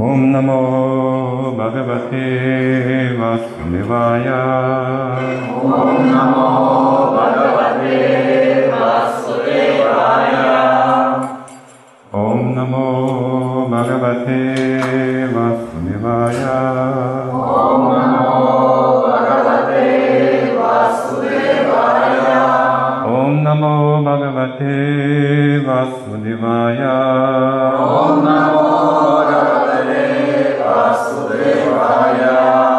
Om Namo Bhagavate Vasudevaya. Om Namo Bhagavate Vasudevaya. Om Namo Bhagavate Vasudevaya. Om Namo Bhagavate Vasudevaya. Om Namo Bhagavate Vasudevaya. Om Namo Bhagavate Vasudevaya.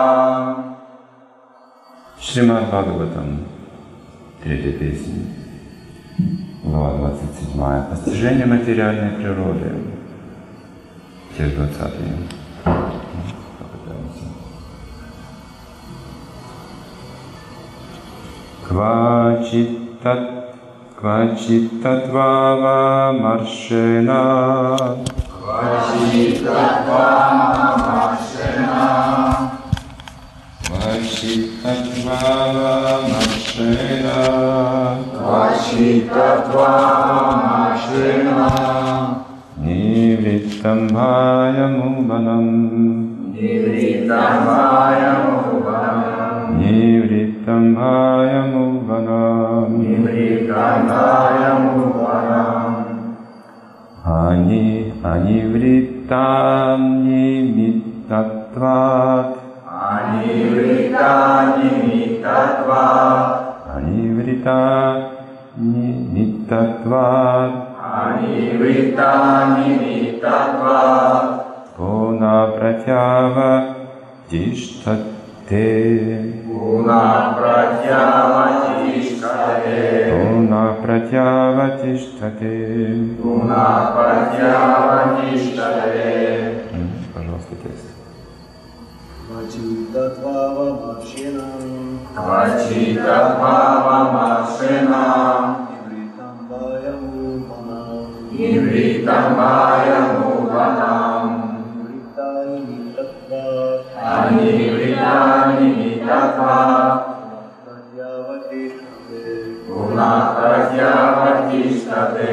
Шримад Бхагаватам, 3-я песня, глава 27. Постижение материальной природы. Текст 20. Попытаемся. Квачиттатвава маршена. Квачиттатвава маршена. Квачиттатвава маршена. Квачиттатвава маршена. Нивриттам бхаямубанам. Нивриттам бхаямубанам. Нивриттам бхаямубанам. Нивриттам бхаямубанам. Анивриттам нимиттатват. Анивриттам нимиттатват. Анивриттам нимиттатват. Анивриттам нимиттатват. Пунапратява тиштате. Пунапратява тиштате. Пунапратява тиштате. Пунапратява тиштате. Пожалуйста, текст. Квачиттатвава маршена. Квачиттатвава маршена. Нивриттам бхаямубанам. Нивриттам бхаямубанам. Нивриттам нимиттатват. Анивриттам нимиттатват. Пунапратява тиштате.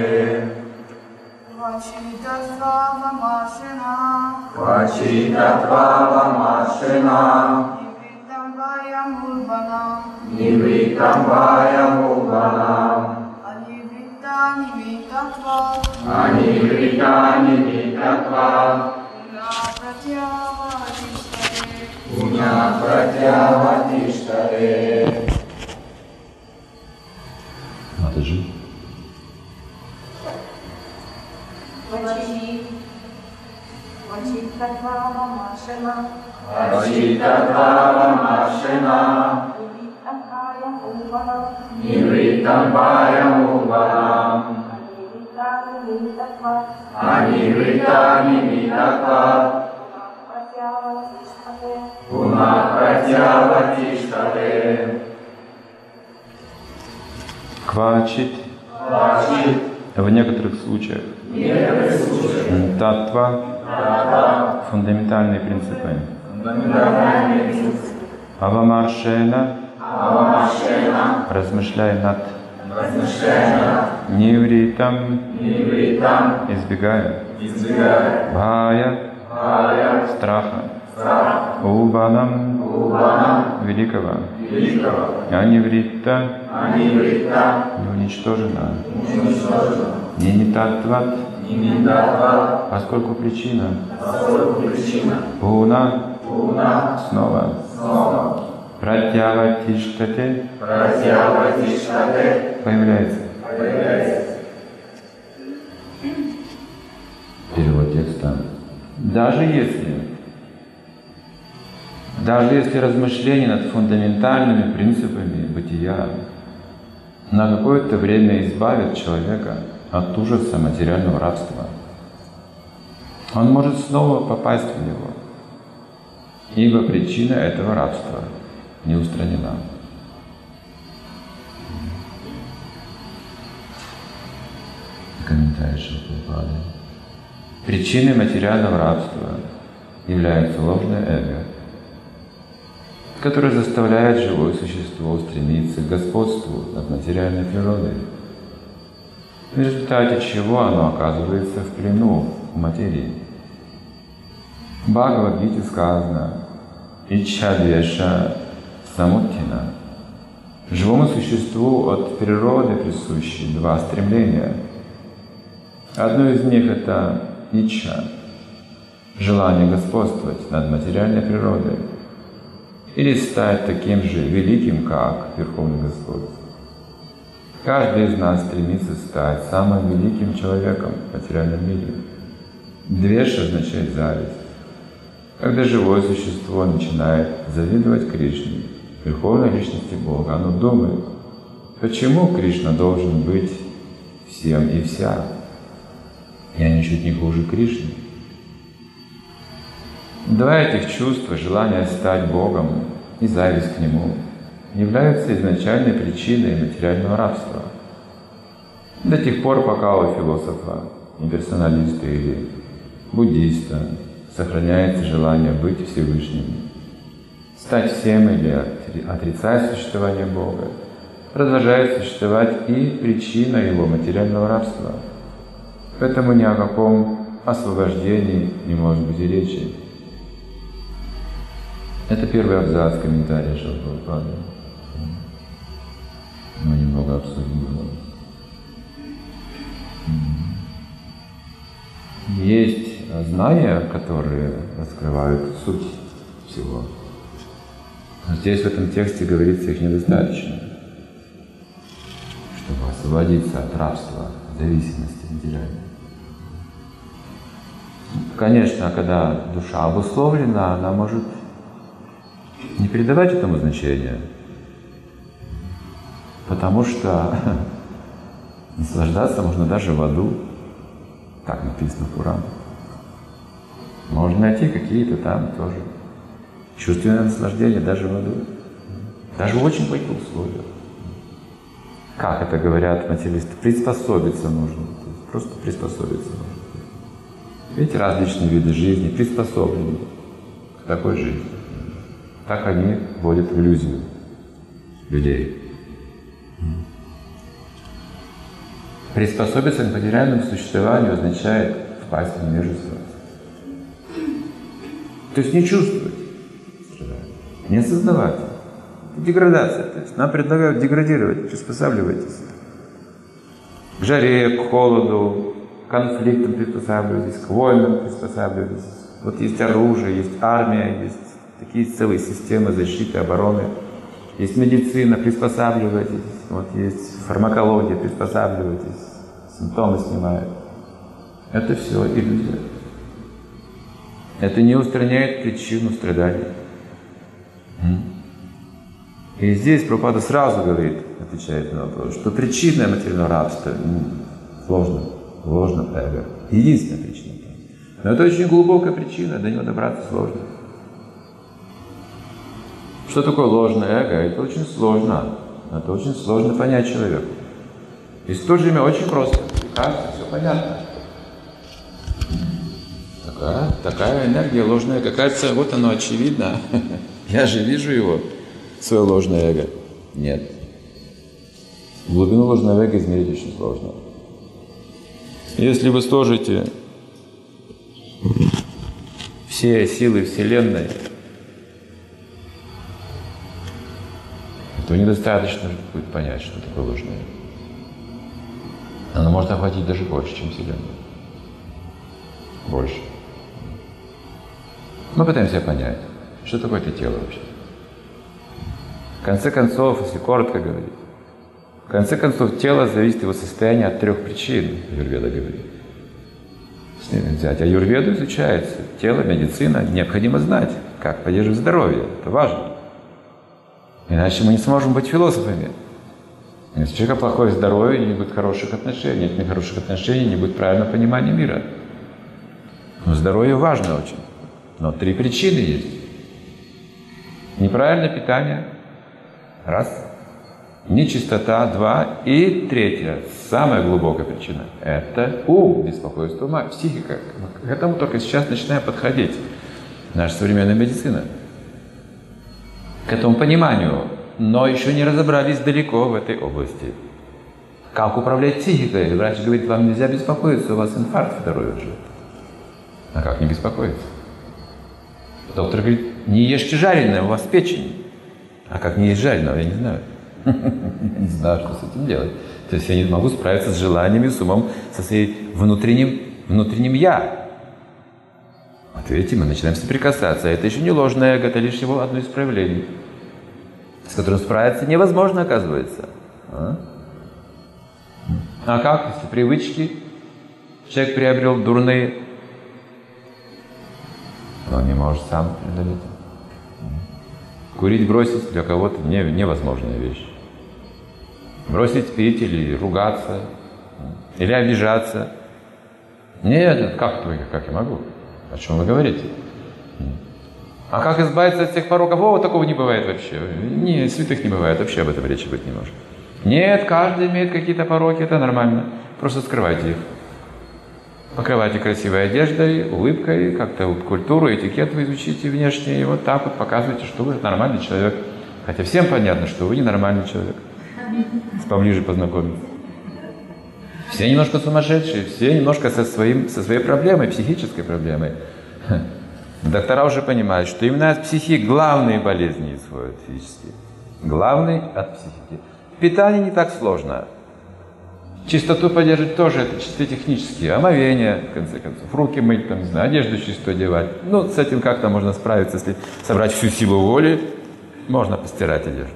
Пунапратява тиштате. Квачиттатвава маршена. Квачиттатвава маршена. Нивриттам бхаямубанам. Нивриттам бхаямубанам. Анивриттам нимиттатват. Анивриттам нимиттатват. Пунапратява тиштате. Пунапратява тиштате. Надо же. Квачиттатвава маршена. Квачиттатвава маршена. Нивриттам бхаямубанам. Нивриттам бхаямубанам. Анивриттам нимиттатват. Анивриттам нимиттатват. Пунапратява тиштате. Пунапратява тиштате. Квачит. Квачит. В некоторых случаях. Татва. Фундаментальные принципы. Авамаршена. Размышляя над. Нивритам. Избегая. Бхая. Страха. Убанам. Великого. Аниврита. Не уничтожена. Нимиттатват. Поскольку причина. Пуна. Снова. Пратьяватиштате. Появляется. Перевод текста. Даже если размышления над фундаментальными принципами бытия на какое-то время избавит человека от ужаса материального рабства, он может снова попасть в него, ибо причина этого рабства не устранена. Комментарий Шрила. Причиной материального рабства является ложное эго, которое заставляет живое существо стремиться к господству над материальной природой, в результате чего оно оказывается в плену материи. В Бхагавад-гите сказано «Ичча двеша самуттхина». Живому существу от природы присущи два стремления. Одно из них — это ичча, желание господствовать над материальной природой или стать таким же великим, как Верховный Господь. Каждый из нас стремится стать самым великим человеком в материальном мире. Двеша означает зависть. Когда живое существо начинает завидовать Кришне, Верховной Личности Бога, оно думает, почему Кришна должен быть всем и вся? Я ничуть не хуже Кришны. Два этих чувства, желание стать Богом и зависть к Нему, являются изначальной причиной материального рабства. До тех пор, пока у философа, имперсоналиста или буддиста сохраняется желание быть Всевышним, стать всем или отрицать существование Бога, продолжает существовать и причина его материального рабства. Поэтому ни о каком освобождении не может быть и речи. Это первый абзац комментария Шрилы Прабхупады. Мы немного обсудим его. Есть знания, которые раскрывают суть всего. Но здесь в этом тексте говорится, их недостаточно, чтобы освободиться от рабства, зависимости материальной. Конечно, когда душа обусловлена, она может не придавать этому значения, потому что наслаждаться можно даже в аду. Так написано в Пуране. Можно найти какие-то там тоже чувственное наслаждение даже в аду. Даже в очень плохих условиях. Как это говорят материалисты? Приспособиться нужно. Просто приспособиться нужно. Видите, различные виды жизни приспособлены к такой жизни. Так они вводят в иллюзию людей. Приспособиться к материальному существованию означает впасть в невежество. То есть не чувствовать, не осознавать. Это деградация. То есть нам предлагают деградировать, приспосабливайтесь. К жаре, к холоду, к конфликтам приспосабливайтесь, к войнам приспосабливайтесь. Вот есть оружие, есть армия, есть такие целые системы защиты, обороны. Есть медицина, приспосабливайтесь. Вот есть фармакология, приспосабливайтесь. Симптомы снимают. Это все иллюзия. Это не устраняет причину страданий. И здесь Прабхупада сразу говорит, отвечает на вопрос, что причина материального рабства ложно эго. Единственная причина. Но это очень глубокая причина, до него добраться сложно. Что такое ложное эго? Это очень сложно. Это очень сложно понять человеку. И в то же время очень просто. Кажется, все понятно. Такая энергия ложная, кажется, вот оно очевидно. Я же вижу его, свое ложное эго. Нет. Глубину ложного эго измерить очень сложно. Если вы сложите все силы Вселенной, то недостаточно будет понять, что такое ложное. Оно может охватить даже больше, чем Вселенную. Больше. Мы пытаемся понять, что такое это тело вообще. В конце концов, если коротко говорить, в конце концов, тело зависит его состояние от 3 причин, аюрведа говорит. Если взять аюрведу, изучается тело, медицина, необходимо знать, как поддерживать здоровье. Это важно. Иначе мы не сможем быть философами. Если у человека плохое здоровье, не будет хороших отношений. Если нет хороших отношений, не будет правильного понимания мира. Но здоровье важно очень. Но 3 причины есть. Неправильное питание – раз. Нечистота – 2. И 3, самая глубокая причина – это ум, беспокойство ума, психика. К этому только сейчас начинаем подходить. Наша современная медицина. К этому пониманию, но еще не разобрались далеко в этой области. Как управлять психикой? Врач говорит, вам нельзя беспокоиться, у вас инфаркт 2 уже. А как не беспокоиться? Доктор говорит, не ешьте жареное, у вас печень. А как не есть жареного, я не знаю. Не знаю, что с этим делать. То есть я не могу справиться с желаниями, с умом, со своим внутренним «я». Вот видите, мы начинаем соприкасаться. Это еще не ложное эго, это лишь его одно из проявлений, с которым справиться невозможно, оказывается. А как, если привычки человек приобрел дурные, он не может сам преодолеть. Курить бросить для кого-то невозможная вещь. Бросить пить или ругаться, или обижаться. Нет, как я могу? О чем вы говорите? А как избавиться от всех пороков? О, такого не бывает вообще. Не, святых не бывает, вообще об этом речи быть не может. Нет, каждый имеет какие-то пороки, это нормально. Просто скрывайте их. Покрывайте красивой одеждой, улыбкой, как-то вот культуру, этикет вы изучите внешне, и вот так вот показывайте, что вы нормальный человек. Хотя всем понятно, что вы ненормальный человек. Поближе познакомиться. Все немножко сумасшедшие, все немножко со своей проблемой, психической проблемой. Доктора уже понимают, что именно от психики главные болезни исходят физические. Главные от психики. Питание не так сложно. Чистоту поддерживать тоже это чисто технически. Омовение, в конце концов, руки мыть, там, не знаю, одежду чистую одевать. Ну, с этим как-то можно справиться, если собрать всю силу воли, можно постирать одежду.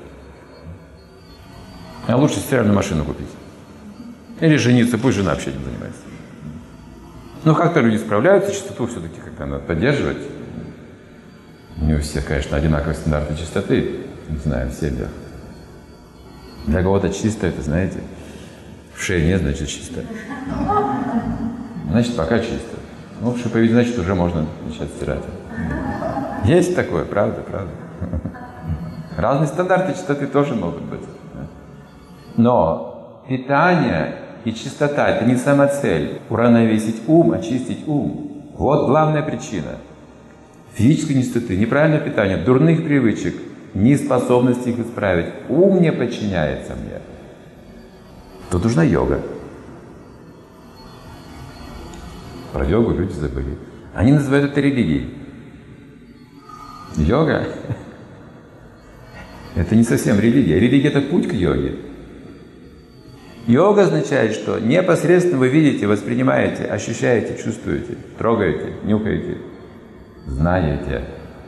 А лучше стиральную машину купить. Или жениться, пусть жена вообще этим занимается. Ну, как-то люди справляются, чистоту все-таки как-то надо поддерживать. Не у всех, конечно, одинаковые стандарты чистоты. Не знаю, в семьях. Для кого-то чисто, это, знаете, в шее нет, значит, чисто. Значит, пока чисто. Ну, в шиповиде, значит, уже можно начать стирать. Есть такое, правда. Разные стандарты чистоты тоже могут быть. Но питание и чистота – это не самоцель. Уравновесить ум, очистить ум. Вот главная причина. Физической нечистоты, неправильное питание, дурных привычек, неспособности их исправить. Ум не подчиняется мне. Тут нужна йога. Про йогу люди забыли. Они называют это религией. Йога – это не совсем религия. Религия – это путь к йоге. Йога означает, что непосредственно вы видите, воспринимаете, ощущаете, чувствуете, трогаете, нюхаете, знаете.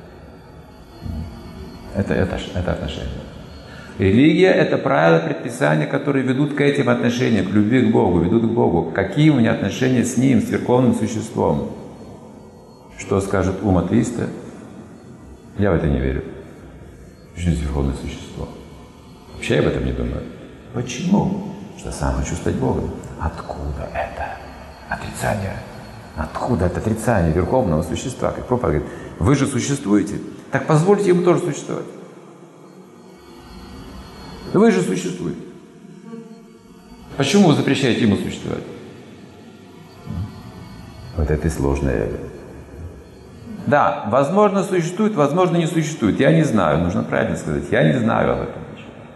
Это отношения. Религия – это правила, предписания, которые ведут к этим отношениям, к любви к Богу, ведут к Богу. Какие у меня отношения с Ним, с Верховным Существом? Что скажет ум атеиста? Я в это не верю. Почему здесь Верховное Существо? Вообще я об этом не думаю. Почему? Что сам хочу стать Богом. Откуда это отрицание? Откуда это отрицание Верховного Существа? Как Прабхупада говорит, вы же существуете, так позвольте ему тоже существовать. Вы же существуете. Почему вы запрещаете ему существовать? Вот это и сложное эго. Да, возможно, существует, возможно, не существует. Я не знаю, нужно правильно сказать. Я не знаю об этом.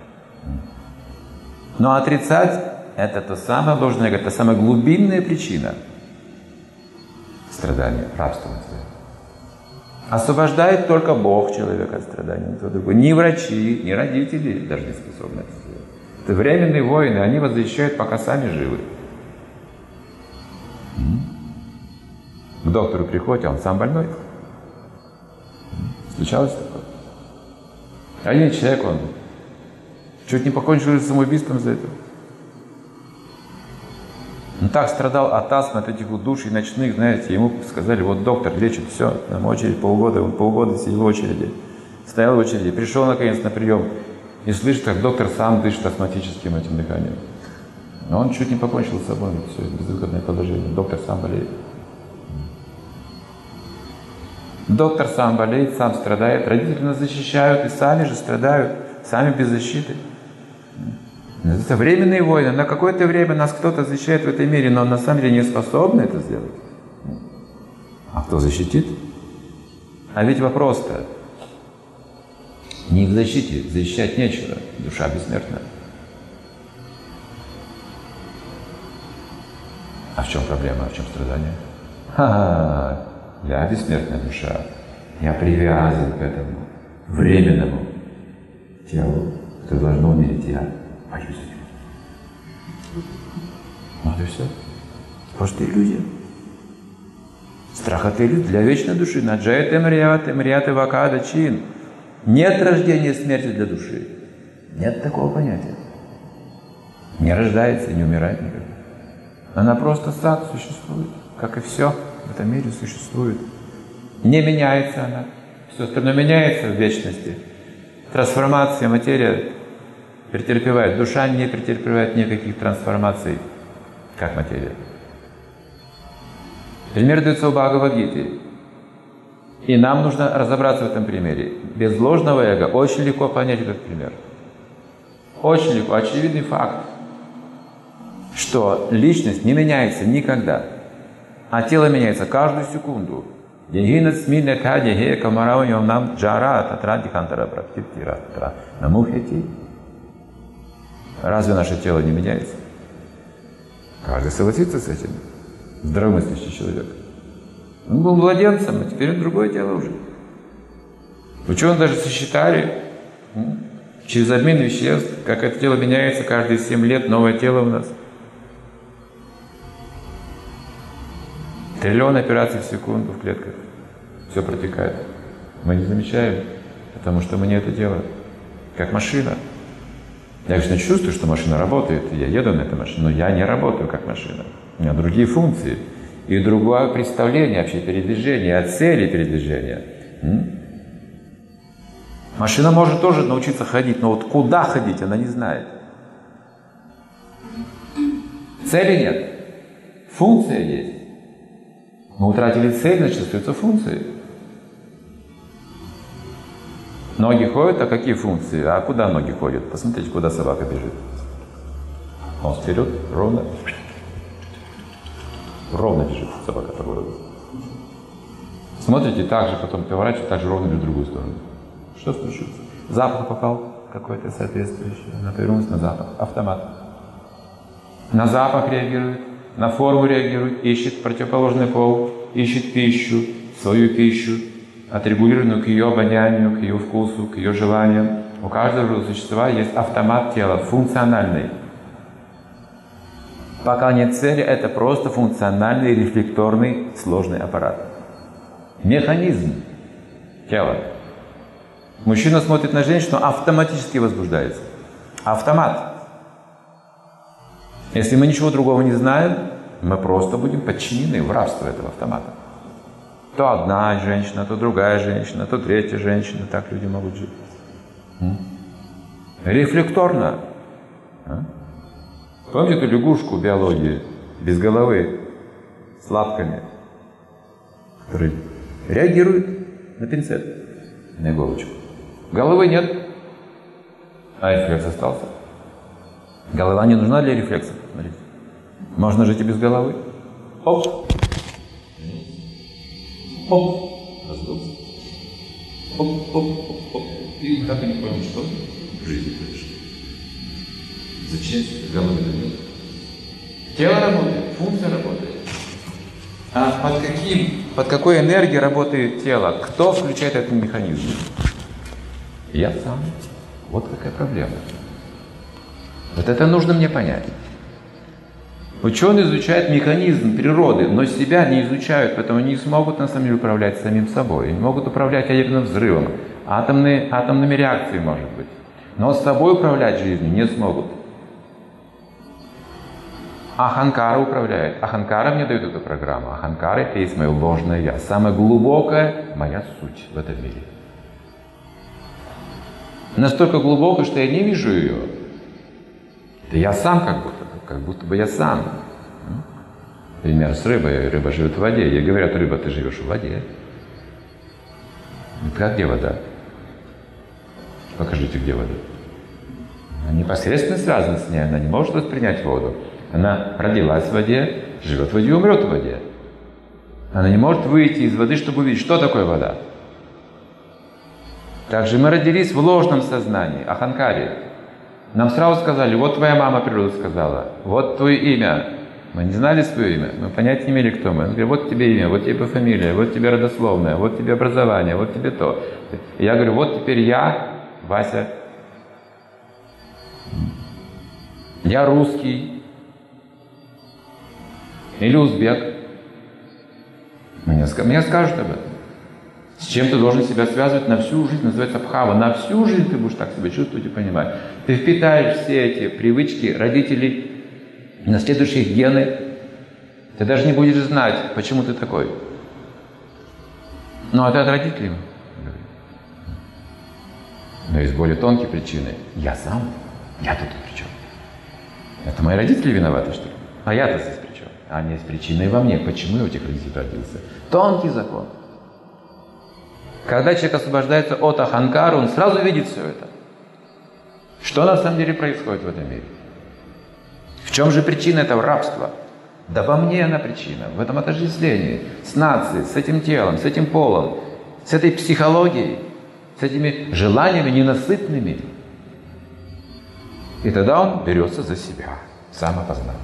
Но отрицать – это то самое ложное эго, это самая глубинная причина страдания, рабства. Освобождает только Бог человека от страданий. Ни врачи, ни родители даже не способны это сделать. Это временные войны, они вас защищают, пока сами живы. К доктору приходите, а он сам больной. Случалось такое? Один человек, он чуть не покончил с самоубийством за это. Он так страдал от астмы, от этих удуший ночных, знаете, ему сказали, вот доктор лечит, все, там очередь полгода, он полгода сидел в очереди, стоял в очереди, пришел наконец на прием и слышит, как доктор сам дышит астматическим этим дыханием. Но он чуть не покончил с собой, все, безвыходное положение, доктор сам болеет. Доктор сам болеет, сам страдает, родители нас защищают и сами же страдают, сами без защиты. Это временные войны. На какое-то время нас кто-то защищает в этой мире, но на самом деле не способны это сделать. А кто защитит? А ведь вопрос-то не в защите, защищать нечего. Душа бессмертна. А в чем проблема, а в чем страдание? Я бессмертная душа. Я привязан к этому временному телу, это должно умереть, я боюсь за него. Вот и все. Просто иллюзия. Страх — это иллюзия для вечной души. Наджайта мрията вакада чин. Нет рождения и смерти для души. Нет такого понятия. Не рождается и не умирает никогда. Она просто сад существует, как и все в этом мире существует. Не меняется она. Все остальное меняется в вечности. Трансформация, материя претерпевает. Душа не претерпевает никаких трансформаций, как материя. Пример дается в Бхагавад-гите. И нам нужно разобраться в этом примере. Без ложного эго очень легко понять этот пример. Очень легко. Очевидный факт, что личность не меняется никогда, а тело меняется каждую секунду. Разве наше тело не меняется? Каждый согласится с этим. Здравомыслящий человек. Он был младенцем, а теперь другое тело уже. Ученые даже сосчитали через обмен веществ, как это тело меняется каждые 7 лет, новое тело у нас. Триллион операций в секунду в клетках. Все протекает. Мы не замечаем, потому что мы не это делаем. Как машина. Я, конечно, чувствую, что машина работает, я еду на этой машине, но я не работаю как машина. У меня другие функции и другое представление вообще передвижения, о цели передвижения. Машина может тоже научиться ходить, но вот куда ходить, она не знает. Цели нет. Функция есть. Мы утратили цель, значит, остаются функции. Ноги ходят, а какие функции? А куда ноги ходят? Посмотрите, куда собака бежит. Нос вперед, ровно. Ровно бежит собака по городу. Смотрите, так же потом поворачивает, так же ровно бежит в другую сторону. Что случилось? Запах попал какой-то соответствующий. Она повернулась на запах. Автомат. На запах реагирует, на форму реагирует, ищет противоположный пол, ищет пищу, свою пищу, отрегулированную к ее обонянию, к ее вкусу, к ее желаниям. У каждого существа есть автомат тела, функциональный. Пока нет цели, это просто функциональный, рефлекторный, сложный аппарат. Механизм тела. Мужчина смотрит на женщину, автоматически возбуждается. Автомат. Если мы ничего другого не знаем, мы просто будем подчинены в рабство этого автомата. То одна женщина, то другая женщина, то третья женщина. Так люди могут жить. Рефлекторно. Помните эту лягушку в биологии, без головы, с лапками, которая реагирует на пинцет, на иголочку. Головы нет, а рефлекс остался. Голова не нужна для рефлексов. Смотрите. Можно жить и без головы. Оп. Оп. Раздулся. Оп, оп, оп, оп. И так и не понял, что в жизни произошло. Зачем головы дает? Тело работает, функция работает. А под какой энергией работает тело? Кто включает этот механизм? Я сам. Вот какая проблема. Вот это нужно мне понять. Ученые изучают механизм природы, но себя не изучают, поэтому не смогут на самом деле управлять самим собой. Не могут управлять ядерным взрывом, атомными реакциями, может быть. Но с собой управлять жизнью не смогут. Аханкара управляет. Аханкара мне дает эту программу. Аханкара — это есть мое ложное я. Самая глубокая моя суть в этом мире. Настолько глубокая, что я не вижу ее. Это я сам как будто бы я сам. Пример с рыбой. Рыба живет в воде. Ей говорят: рыба, ты живешь в воде. Как где вода? Покажите, где вода. Она непосредственно связана с ней. Она не может воспринять воду. Она родилась в воде, живет в воде и умрет в воде. Она не может выйти из воды, чтобы увидеть, что такое вода. Также мы родились в ложном сознании, аханкаре. Нам сразу сказали: вот твоя мама природа сказала, вот твое имя, Мы не знали свое имя, мы понятия не имели, кто мы. Он говорит, вот тебе имя, вот тебе фамилия, вот тебе родословная, вот тебе образование, вот тебе то. И я говорю, вот теперь я, Вася, я русский или узбек. Мне скажут об этом. С чем ты должен себя связывать на всю жизнь, называется бхава. На всю жизнь ты будешь так себя чувствовать и понимать. Ты впитаешь все эти привычки родителей, наследуешь их гены. Ты даже не будешь знать, почему ты такой. Но это от родителей. Но есть более тонкие причины. Я сам. Я тут при чем? Это мои родители виноваты, что ли? А я-то здесь при чем? Они есть причиной во мне. Почему я у этих родителей родился? Тонкий закон. Когда человек освобождается от аханкара, он сразу видит все это. Что на самом деле происходит в этом мире? В чем же причина этого рабства? Да во мне она причина, в этом отождествлении, с нацией, с этим телом, с этим полом, с этой психологией, с этими желаниями ненасытными. И тогда он берется за себя, самопознание.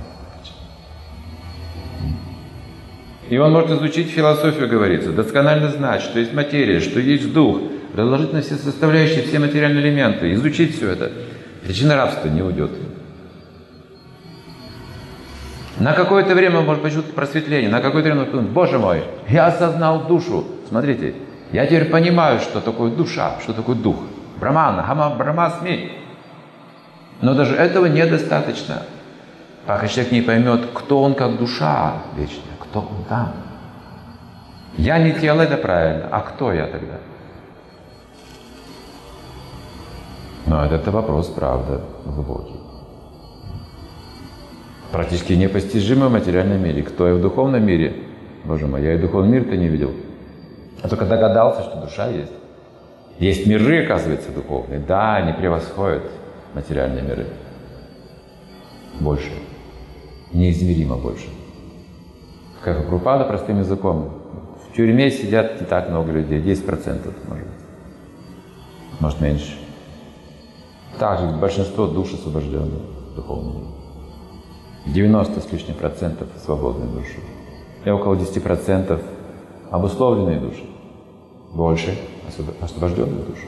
И он может изучить философию, говорится, досконально знать, что есть материя, что есть дух, разложить на все составляющие, все материальные элементы, изучить все это. Причина рабства не уйдет. На какое-то время он может почувствовать просветление, на какое-то время он подумает, Боже мой, я осознал душу. Смотрите, я теперь понимаю, что такое душа, что такое дух. Брамана, хама, брамасми. Но даже этого недостаточно. Пока человек не поймет, кто он как душа вечная, кто он там. Я не тело, это правильно. А кто я тогда? Но это вопрос, правда, глубокий. Практически непостижимо в материальном мире. Кто я в духовном мире? Боже мой, я и духовный мир-то не видел. А только догадался, что душа есть. Есть миры, оказывается, духовные. Да, они превосходят материальные миры. Больше. Неизмеримо больше. Как Прабхупада простым языком. В тюрьме сидят не так много людей, 10% может быть. Может меньше. Также большинство душ освобожденных духовных. 90 с лишним процентов свободной души. И около 10% обусловленные души. Больше освобожденные души.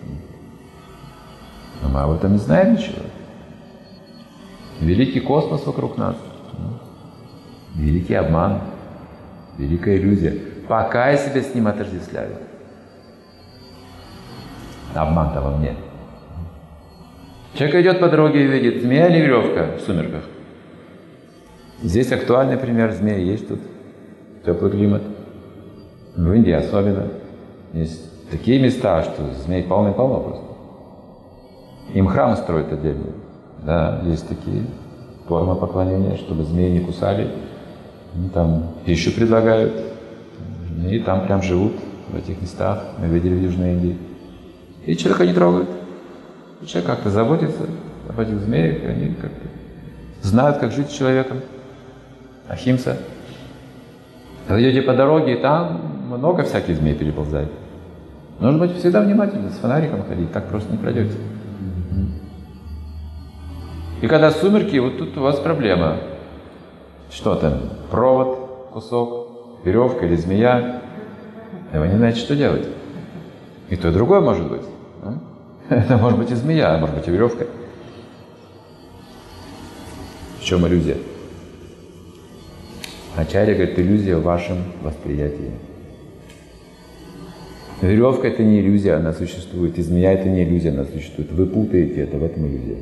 Но мы об этом не знаем ничего. Великий космос вокруг нас. Великий обман. Великая иллюзия. Пока я себя с ним отождествляю. Обман-то во мне. Человек идет по дороге и видит, змея или веревка в сумерках. Здесь актуальный пример змеи. Есть тут теплый климат. В Индии особенно. Есть такие места, что змей полно-полно просто. Им храмы строят отдельные. Да, есть такие формы поклонения, чтобы змеи не кусали. Они там пищу предлагают. И там прям живут в этих местах. Мы видели в Южной Индии. И человека не трогают. Человек как-то заботится об этих змеях. Они как-то знают, как жить с человеком. Ахимса. Когда идете по дороге, и там много всяких змей переползает. Нужно быть всегда внимательным, с фонариком ходить, так просто не пройдете. И когда сумерки, вот тут у вас проблема. Что там? Провод, кусок, веревка или змея. И вы не знаете, что делать. И то, и другое может быть. Это может быть и змея, а может быть и веревка. В чем иллюзия? Ачарья говорит, иллюзия в вашем восприятии. Веревка — это не иллюзия, она существует. И змея — это не иллюзия, она существует. Вы путаете это, в этом иллюзия.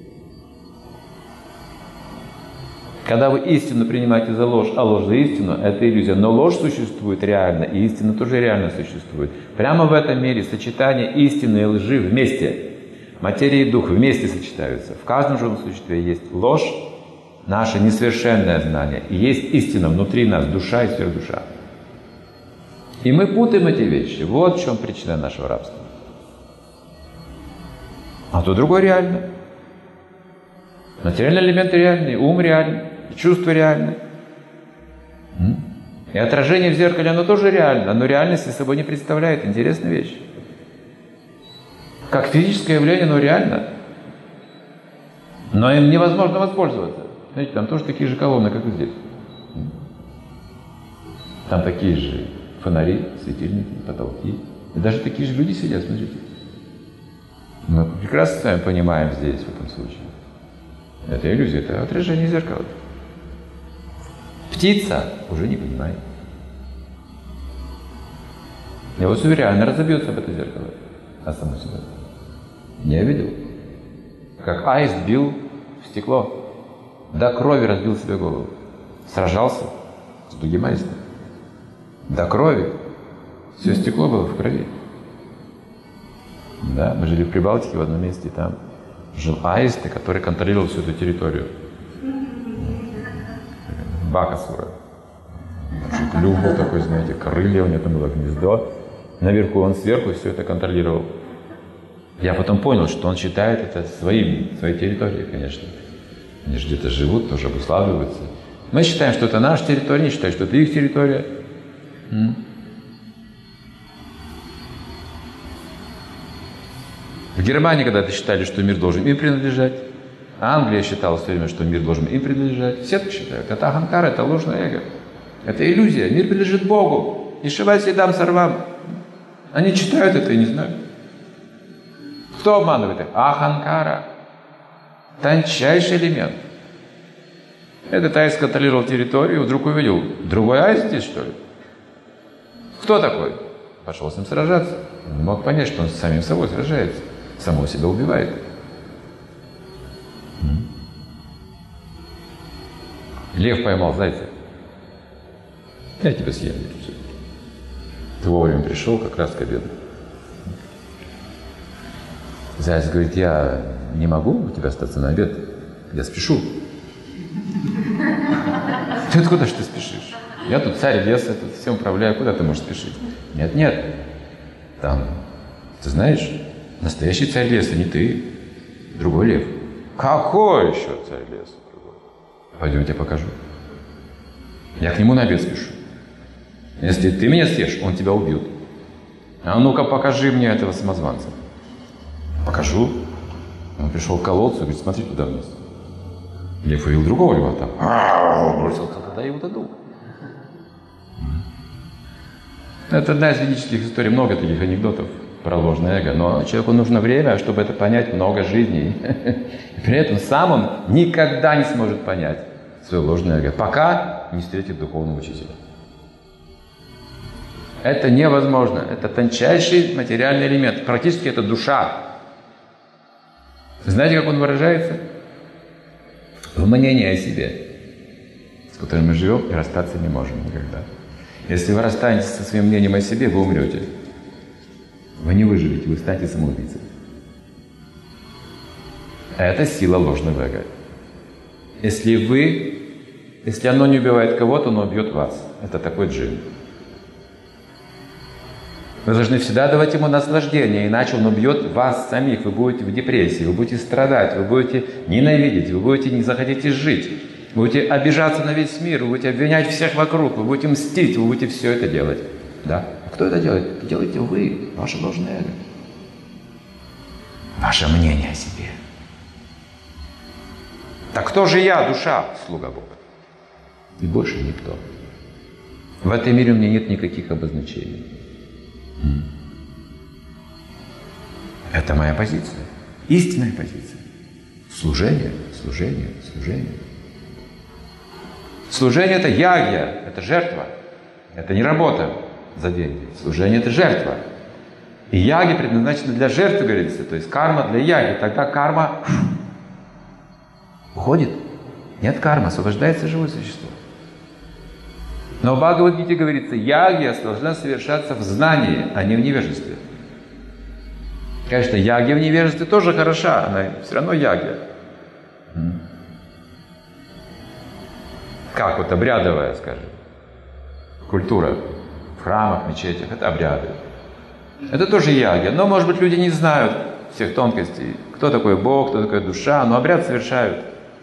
Когда вы истину принимаете за ложь, а ложь за истину, это иллюзия. Но ложь существует реально, и истина тоже реально существует. Прямо в этом мире сочетание истины и лжи вместе. Материя и дух вместе сочетаются. В каждом живом существе есть ложь, наше несовершенное знание, и есть истина внутри нас, душа и сверхдуша. И мы путаем эти вещи. Вот в чем причина нашего рабства. А то другое реально. Материальные элементы реальные, ум реальный, чувства реальны. И отражение в зеркале, оно тоже реально. Но реальности собой не представляет. Интересная вещь. Как физическое явление, оно реально. Но им невозможно воспользоваться. Знаете, там тоже такие же колонны, как и здесь. Там такие же фонари, светильники, потолки. И даже такие же люди сидят, смотрите. Мы прекрасно с вами понимаем здесь, в этом случае. Это иллюзия, это отражение зеркала. Птица уже не понимает. Я вас уверяю, она разобьется об это зеркало. А само себя. Я видел, как аист бил в стекло. До крови разбил себе голову. Сражался с другим аистом. До крови. Все стекло было в крови. Да, мы жили в Прибалтике в одном месте, и там жил аист, который контролировал всю эту территорию. Бакасура. Клюв был такой, знаете, крылья, у него там было гнездо. Наверху он сверху все это контролировал. Я потом понял, что он считает это своей территорией, конечно. Они же где-то живут, тоже обуславливаются. Мы считаем, что это наша территория, они считают, что это их территория. В Германии когда-то считали, что мир должен им принадлежать. А Англия считала все время, что мир должен им принадлежать. Все так считают. Это аханкара, это ложное эго. Это иллюзия. Мир принадлежит Богу. Ишиваси дам сарвам. Они читают это и не знают. Кто обманывает их? Аханкара. Тончайший элемент. Этот аист контролировал территорию, вдруг увидел, другой аист здесь, что ли? Кто такой? Пошел с ним сражаться. Он не мог понять, что он с самим собой сражается. Самого себя убивает. Лев поймал зайца. Я тебя съем. Ты вовремя пришел, как раз к обеду. Заяц говорит, я не могу у тебя остаться на обед. Я спешу. Ты откуда же ты спешишь? Я тут царь леса, тут всем управляю. Куда ты можешь спешить? Нет, нет. Там, ты знаешь, настоящий царь леса не ты, другой лев. Какой еще царь леса? Пойдем, я тебе покажу. Я к нему на обед спешу. Если ты меня съешь, он тебя убьет. А ну-ка покажи мне этого самозванца. Покажу. Он пришел к колодцу и говорит, смотри туда вниз. Лев увидел другого льва там. Бросился туда и утонул. Это одна из ведических историй, много таких анекдотов про ложное эго. Но человеку нужно время, чтобы это понять, много жизней. И при этом сам он никогда не сможет понять свое ложное эго, пока не встретит духовного учителя. Это невозможно. Это тончайший материальный элемент. Практически это душа. Знаете, как он выражается? В мнении о себе, с которым мы живем и расстаться не можем никогда. Если вы расстанетесь со своим мнением о себе, вы умрете. Вы не выживете, вы станете самоубийцей. Это сила ложного эго. Если оно не убивает кого-то, оно убьет вас. Это такой джин. Вы должны всегда давать ему наслаждение, иначе он убьет вас самих. Вы будете в депрессии, вы будете страдать, вы будете ненавидеть, вы будете не захотите жить. Вы будете обижаться на весь мир, вы будете обвинять всех вокруг, вы будете мстить, вы будете все это делать. Да? Кто это делает? Это делаете вы, ваше ложное эго. Ваше мнение о себе. Так кто же я, душа, слуга Бога? И больше никто. В этом мире у меня нет никаких обозначений. Это моя позиция. Истинная позиция. Служение, служение, служение. Служение – это ягья, это жертва. Это не работа за деньги. Служение – это жертва. И яги предназначены для жертвы, говорится. То есть карма для яги. Тогда карма уходит. Нет кармы, освобождается живое существо. Но в Бхагавад-гите говорится, ягья должна совершаться в знании, а не в невежестве. Конечно, ягья в невежестве тоже хороша, она все равно ягья. Как вот обрядовая, скажем, культура в храмах, мечетях, это обряды. Это тоже ягья, но, может быть, люди не знают всех тонкостей, кто такой Бог, кто такая душа, но обряд совершают.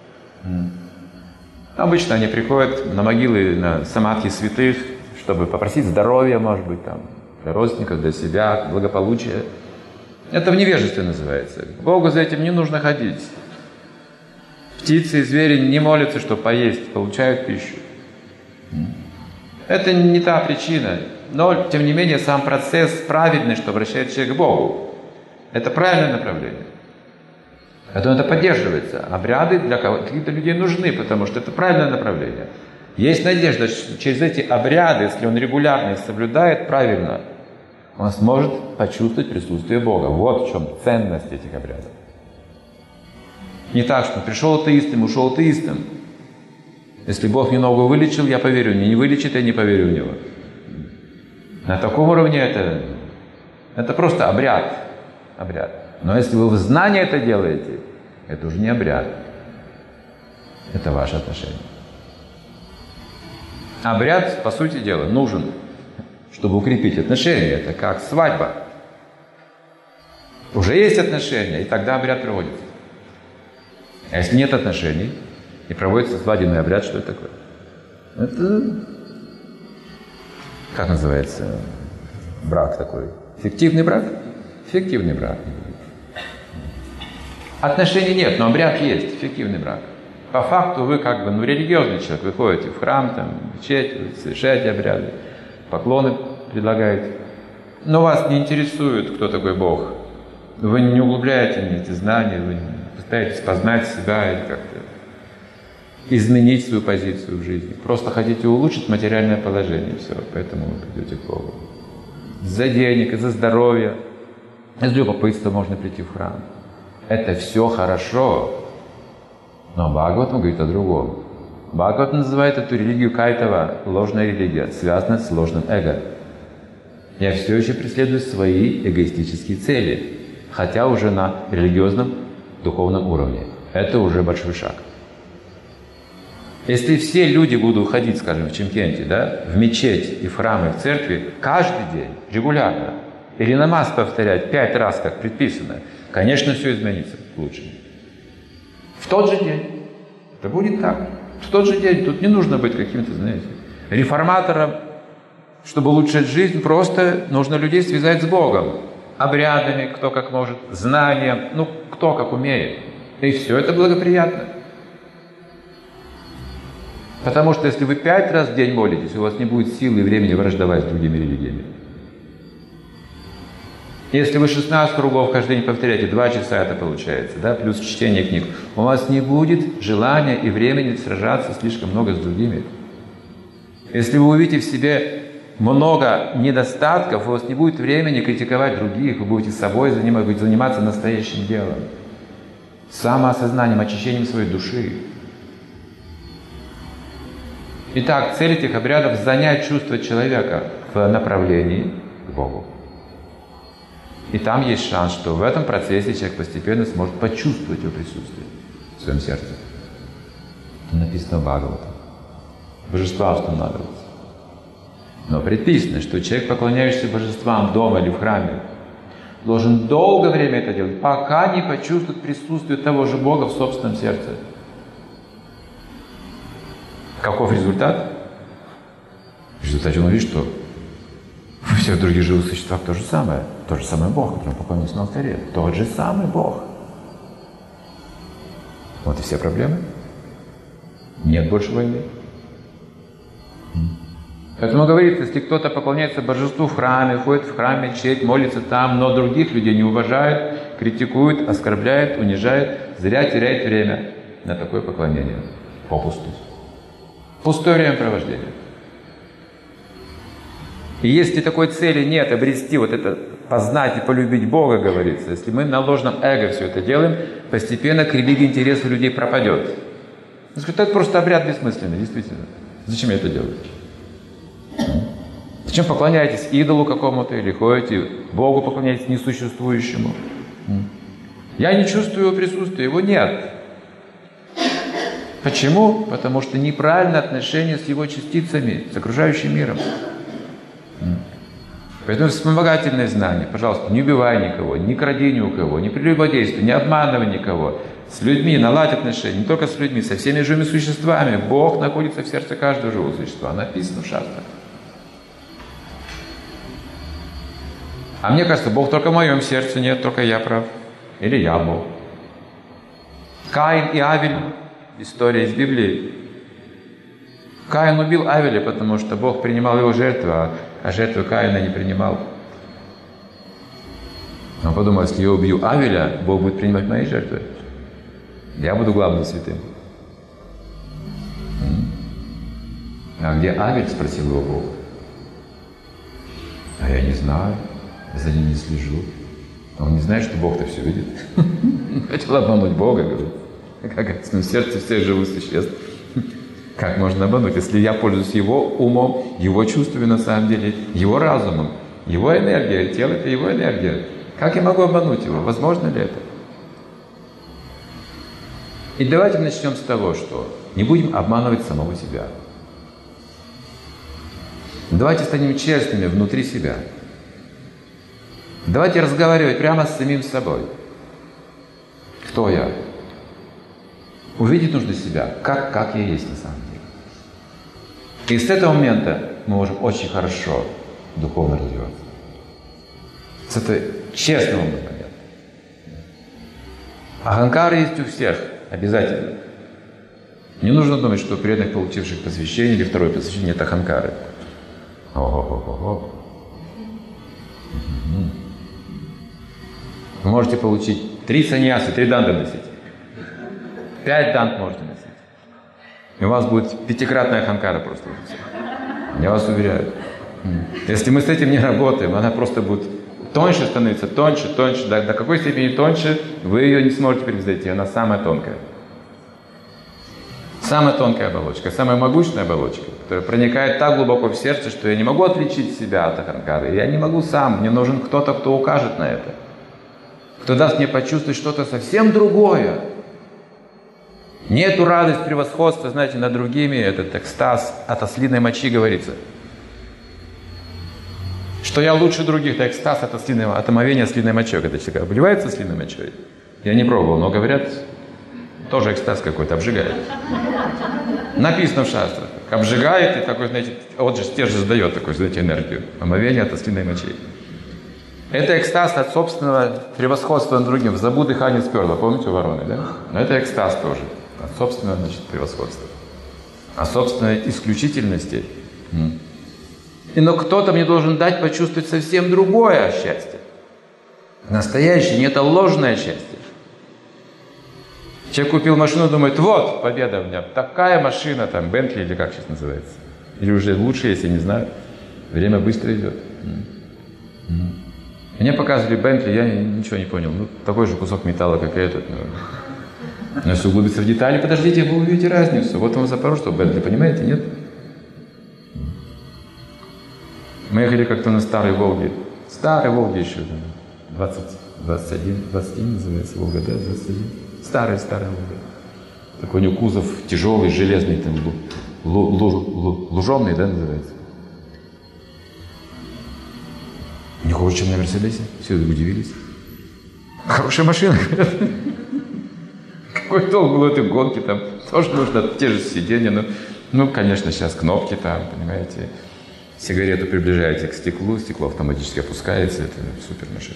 Обычно они приходят на могилы, на самадхи святых, чтобы попросить здоровья, может быть, там, для родственников, для себя, благополучия. Это в невежестве называется. Богу за этим не нужно ходить. Птицы и звери не молятся, чтобы поесть, получают пищу. Это не та причина, но, тем не менее, сам процесс праведный, что обращает человека к Богу. Это правильное направление. Поэтому это поддерживается. Обряды для каких-то людей нужны, потому что это правильное направление. Есть надежда, что через эти обряды, если он регулярно их соблюдает правильно, он сможет почувствовать присутствие Бога. Вот в чем ценность этих обрядов. Не так, что пришел атеистом, ушел атеистом. Если Бог мне ногу вылечил, я поверю. Не вылечит, я не поверю в Него. На таком уровне это просто обряд. Но если вы в знании это делаете, это уже не обряд. Это ваше отношение. Обряд, по сути дела, нужен, чтобы укрепить отношения. Это как свадьба. Уже есть отношения, и тогда обряд проводится. А если нет отношений, и проводится свадебный обряд, что это такое? Это, как называется, брак такой? Фиктивный брак? Фиктивный брак. Отношений нет, но обряд есть, фиктивный брак. По факту вы как бы, религиозный человек, вы ходите в храм, там, в мечеть, вы совершаете обряды, поклоны предлагаете. Но вас не интересует, кто такой Бог. Вы не углубляете эти знания, вы пытаетесь познать себя или как-то изменить свою позицию в жизни. Просто хотите улучшить материальное положение, все, поэтому вы придете к Богу. За денег, из-за здоровья, из любопытства можно прийти в храм. Это все хорошо, но Бхагаватам говорит о другом. Бхагаватам называет эту религию кайтава, ложная религия, связанная с ложным эго. Я все еще преследую свои эгоистические цели, хотя уже на религиозном, духовном уровне. Это уже большой шаг. Если все люди будут ходить, скажем, в Чимкенте, да, в мечеть и в храмы, и в церкви, каждый день, регулярно, или намаз повторять 5 раз, как предписано, конечно, все изменится к лучшему. В тот же день. Это будет так. В тот же день. Тут не нужно быть каким-то, знаете, реформатором. Чтобы улучшить жизнь, просто нужно людей связать с Богом. Обрядами, кто как может, знанием, кто как умеет. И все это благоприятно. Потому что если вы 5 раз в день молитесь, у вас не будет силы и времени враждовать с другими религиями. Если вы 16 кругов каждый день повторяете, 2 часа это получается, да, плюс чтение книг, у вас не будет желания и времени сражаться слишком много с другими. Если вы увидите в себе много недостатков, у вас не будет времени критиковать других, вы будете собой заниматься настоящим делом, самоосознанием, очищением своей души. Итак, цель этих обрядов – занять чувство человека в направлении к Богу. И там есть шанс, что в этом процессе человек постепенно сможет почувствовать его присутствие в своем сердце. Написано в Бхагаватам. Божества устанавливаются. Но предписано, что человек, поклоняющийся божествам дома или в храме, должен долгое время это делать, пока не почувствует присутствие того же Бога в собственном сердце. Каков результат? В результате он видит, что во всех других живых существах то же самое Бог, которому поклоняется на алтаре. Тот же самый Бог. Вот и все проблемы. Нет больше войны. Поэтому говорится, если кто-то поклоняется божеству в храме, ходит в храм, мечеть, молится там, но других людей не уважает, критикует, оскорбляет, унижает, зря теряет время на такое поклонение. Попусту. Пустое времяпровождение. И если такой цели нет, обрести вот это, познать и полюбить Бога, говорится, если мы на ложном эго все это делаем, постепенно к религии интерес у людей пропадет. Это просто обряд бессмысленный, действительно. Зачем я это делаю? Зачем поклоняетесь идолу какому-то или ходите Богу поклоняетесь несуществующему? Я не чувствую его присутствия, его нет. Почему? Потому что неправильное отношение с его частицами, с окружающим миром. Поэтому вспомогательное знание. Пожалуйста, не убивай никого, не кради ни у кого, не прелюбодействуй, не обманывай никого. С людьми наладь отношения, не только с людьми, со всеми живыми существами. Бог находится в сердце каждого живого существа. Написано в шастрах. А мне кажется, Бог только в моем сердце, нет, только я прав. Или я Бог. Каин и Авель история из Библии. Каин убил Авеля, потому что Бог принимал его жертву, а жертву Каина не принимал. Он подумал, если я убью Авеля, Бог будет принимать мои жертвы. Я буду главным святым. А где Авель? Спросил его Бог. А я не знаю, за ним не слежу. Он не знает, что Бог-то все видит. Хотел обмануть Бога, говорит. Как в сердце всех живых существ. Как можно обмануть, если я пользуюсь его умом, его чувствами на самом деле, его разумом, его энергией, тело — это его энергия. Как я могу обмануть его? Возможно ли это? И давайте начнем с того, что не будем обманывать самого себя. Давайте станем честными внутри себя. Давайте разговаривать прямо с самим собой. Кто я? Увидеть нужно себя, как я есть на самом деле. И с этого момента мы можем очень хорошо духовно развиваться. С этого честного момента. Аханкара есть у всех, обязательно. Не нужно думать, что у преданных, получивших посвящение или второе посвящение, нет аханкары. Ого-го-го-го. Вы можете получить 3 саньясы, 3 данты носить. 5 дант можете носить. И у вас будет 5-кратная аханкара просто. Я вас уверяю. Если мы с этим не работаем, она просто будет тоньше становиться, тоньше. До какой степени тоньше, вы ее не сможете превзойти. Она самая тонкая. Самая тонкая оболочка, самая могучная оболочка, которая проникает так глубоко в сердце, что я не могу отличить себя от аханкары. Я не могу сам. Мне нужен кто-то, кто укажет на это. Кто даст мне почувствовать что-то совсем другое. Не эту радость, превосходство, знаете, над другими, этот экстаз от ослиной мочи говорится. Что я лучше других, это экстаз от омовения ослиной мочой. Когда человек обливается ослиной мочой, я не пробовал, но говорят, тоже экстаз какой-то, обжигает. Написано в шастрах, обжигает, и такой, знаете, вот же стержень сдает такой, знаете, энергию. Омовение от ослиной мочи. Это экстаз от собственного превосходства над другим. В забу дыхание сперло, помните у вороны, да? Но это экстаз тоже. От собственного, значит, превосходства. От собственной исключительности. Но кто-то мне должен дать почувствовать совсем другое счастье. Настоящее, не это ложное счастье. Человек купил машину, думает, вот, победа у меня. Такая машина, там, Бентли или как сейчас называется. Или уже лучше, если не знаю. Время быстро идет. Мне показывали Бентли, я ничего не понял. Ну, такой же кусок металла, как и этот. Но если углубиться в детали, подождите, вы увидите разницу. Вот вам Запорожье, Бентли, понимаете, нет? Мы ехали как-то на старой Волге. Старой Волге еще. 21 называется Волга, да? 21. Старая Волга. Такой у него кузов тяжелый, железный, там, луженый, да, называется? Не хуже, чем на Мерседесе. Все удивились. Хорошая машина, говорят. Какой толк был в этой гонке, там тоже нужно те же сиденья. Ну, конечно, сейчас кнопки там, понимаете. Сигарету приближаете к стеклу, стекло автоматически опускается. Это супер машина.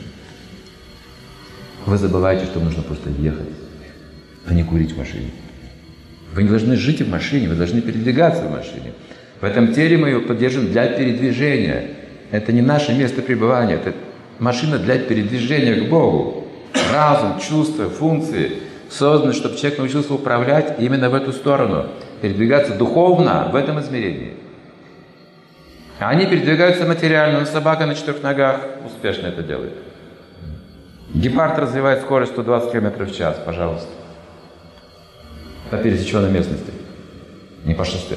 Вы забываете, что нужно просто ехать, а не курить в машине. Вы не должны жить в машине, вы должны передвигаться в машине. В этом теле мы ее поддержим для передвижения. Это не наше место пребывания, это машина для передвижения к Богу. Разум, чувства, функции созданы, чтобы человек научился управлять именно в эту сторону. Передвигаться духовно в этом измерении. А они передвигаются материально, но собака на 4 ногах успешно это делает. Гепард развивает скорость 120 км в час, пожалуйста. По пересеченной местности. Не по шоссе.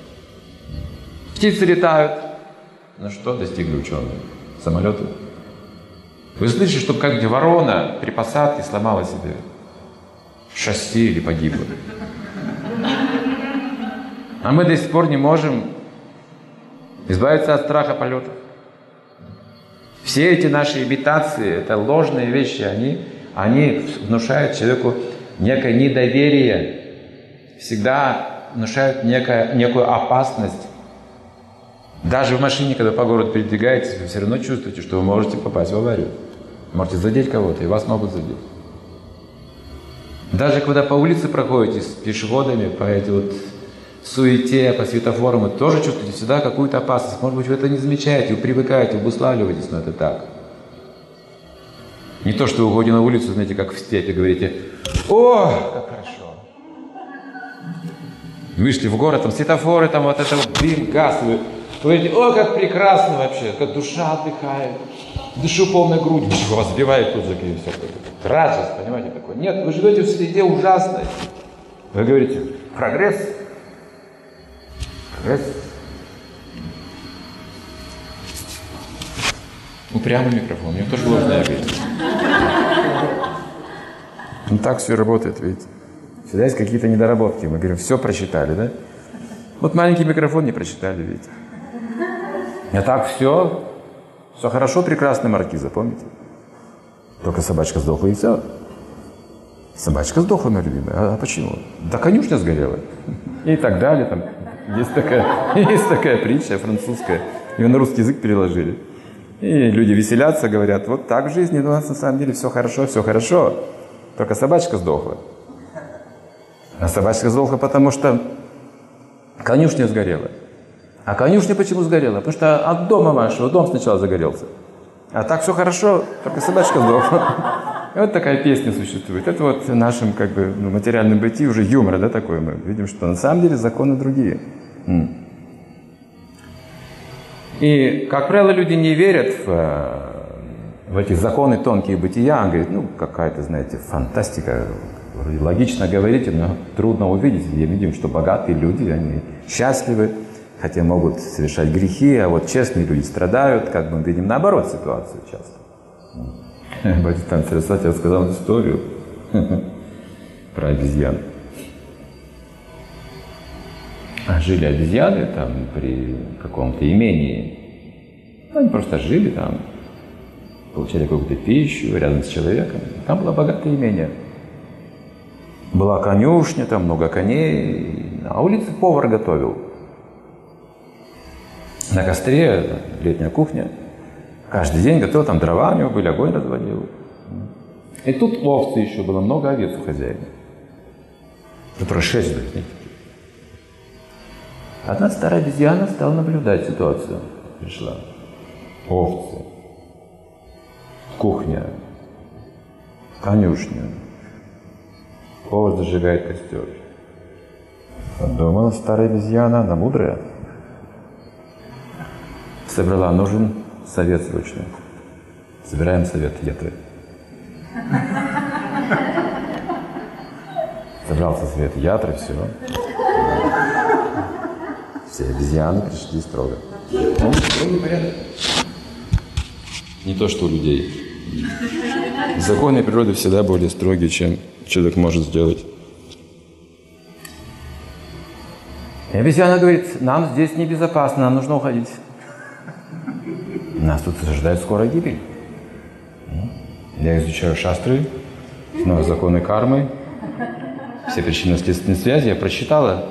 Птицы летают. Ну что достигли ученые? Самолеты. Вы слышите, что как где ворона при посадке сломала себе шасси или погибла? А мы до сих пор не можем избавиться от страха полетов. Все эти наши имитации, это ложные вещи, они внушают человеку некое недоверие, всегда внушают некую опасность. Даже в машине, когда по городу передвигаетесь, вы все равно чувствуете, что вы можете попасть в аварию. Можете задеть кого-то, и вас могут задеть. Даже когда по улице проходите с пешеходами, по этой вот суете, по светофорам, вы тоже чувствуете всегда какую-то опасность. Может быть, вы это не замечаете, вы привыкаете, обуславливаетесь, но это так. Не то, что вы уходите на улицу, знаете, как в степи, говорите: «О, как хорошо!» Вышли в город, там светофоры, там вот это вот дым, газ, вы говорите: «О, как прекрасно вообще, как душа отдыхает, дышу полной грудью», вас сбивает тут же, и все. Радость, понимаете, такое. Нет, вы живете в среде ужасной. Вы говорите: прогресс. Прогресс. Упрямый микрофон, у меня тоже ложная обида. Ну так все работает, видите. Всегда есть какие-то недоработки. Мы говорим: все прочитали, да? Вот маленький микрофон не прочитали, видите. А так все хорошо, прекрасно, маркиза, помните? Только собачка сдохла, и все. Собачка сдохла, моя любимая. А почему? Да конюшня сгорела. И так далее. Там есть такая притча французская. Ее на русский язык переложили. И люди веселятся, говорят: вот так в жизни у нас на самом деле все хорошо. Только собачка сдохла. А собачка сдохла, потому что конюшня сгорела. А конюшня почему сгорела? Потому что от дома вашего, дом сначала загорелся. А так все хорошо, только собачка сдохла. И вот такая песня существует. Это вот в нашем как бы материальном бытии уже юмор, да, такой. Мы видим, что на самом деле законы другие. И, как правило, люди не верят в эти законы тонкие бытия. Он говорит: ну, какая-то, знаете, фантастика. Логично говорите, но трудно увидеть. Я видим, что богатые люди, они счастливы, хотя могут совершать грехи, а вот честные люди страдают. Как мы видим, наоборот ситуацию часто. Бхактисиданта Сарасвати рассказал историю про обезьян. Жили обезьяны там при каком-то имении. Они просто жили там, получали какую-то пищу рядом с человеком. Там было богатое имение. Была конюшня, там много коней. На улице повар готовил. На костре, летняя кухня. Каждый день готовил, там дрова у него были, огонь разводил. И тут овцы еще было, много овец у хозяина. Которые 6 были. Одна старая обезьяна стала наблюдать ситуацию. Пришла. Овцы. Кухня. Конюшня. Повар зажигает костер. Подумала старая обезьяна, она мудрая. Собрала: нужен совет срочно. Собираем совет ятры. Собрался совет ятры, все. Все обезьяны пришли строго. Полный порядок. Не то, что у людей. Законы природы всегда более строгие, чем человек может сделать. И обезьяна говорит: нам здесь небезопасно, нам нужно уходить. Нас тут ожидает скоро гибель. Я изучаю шастры, знаю законы кармы, все причинно-следственные связи, я прочитала.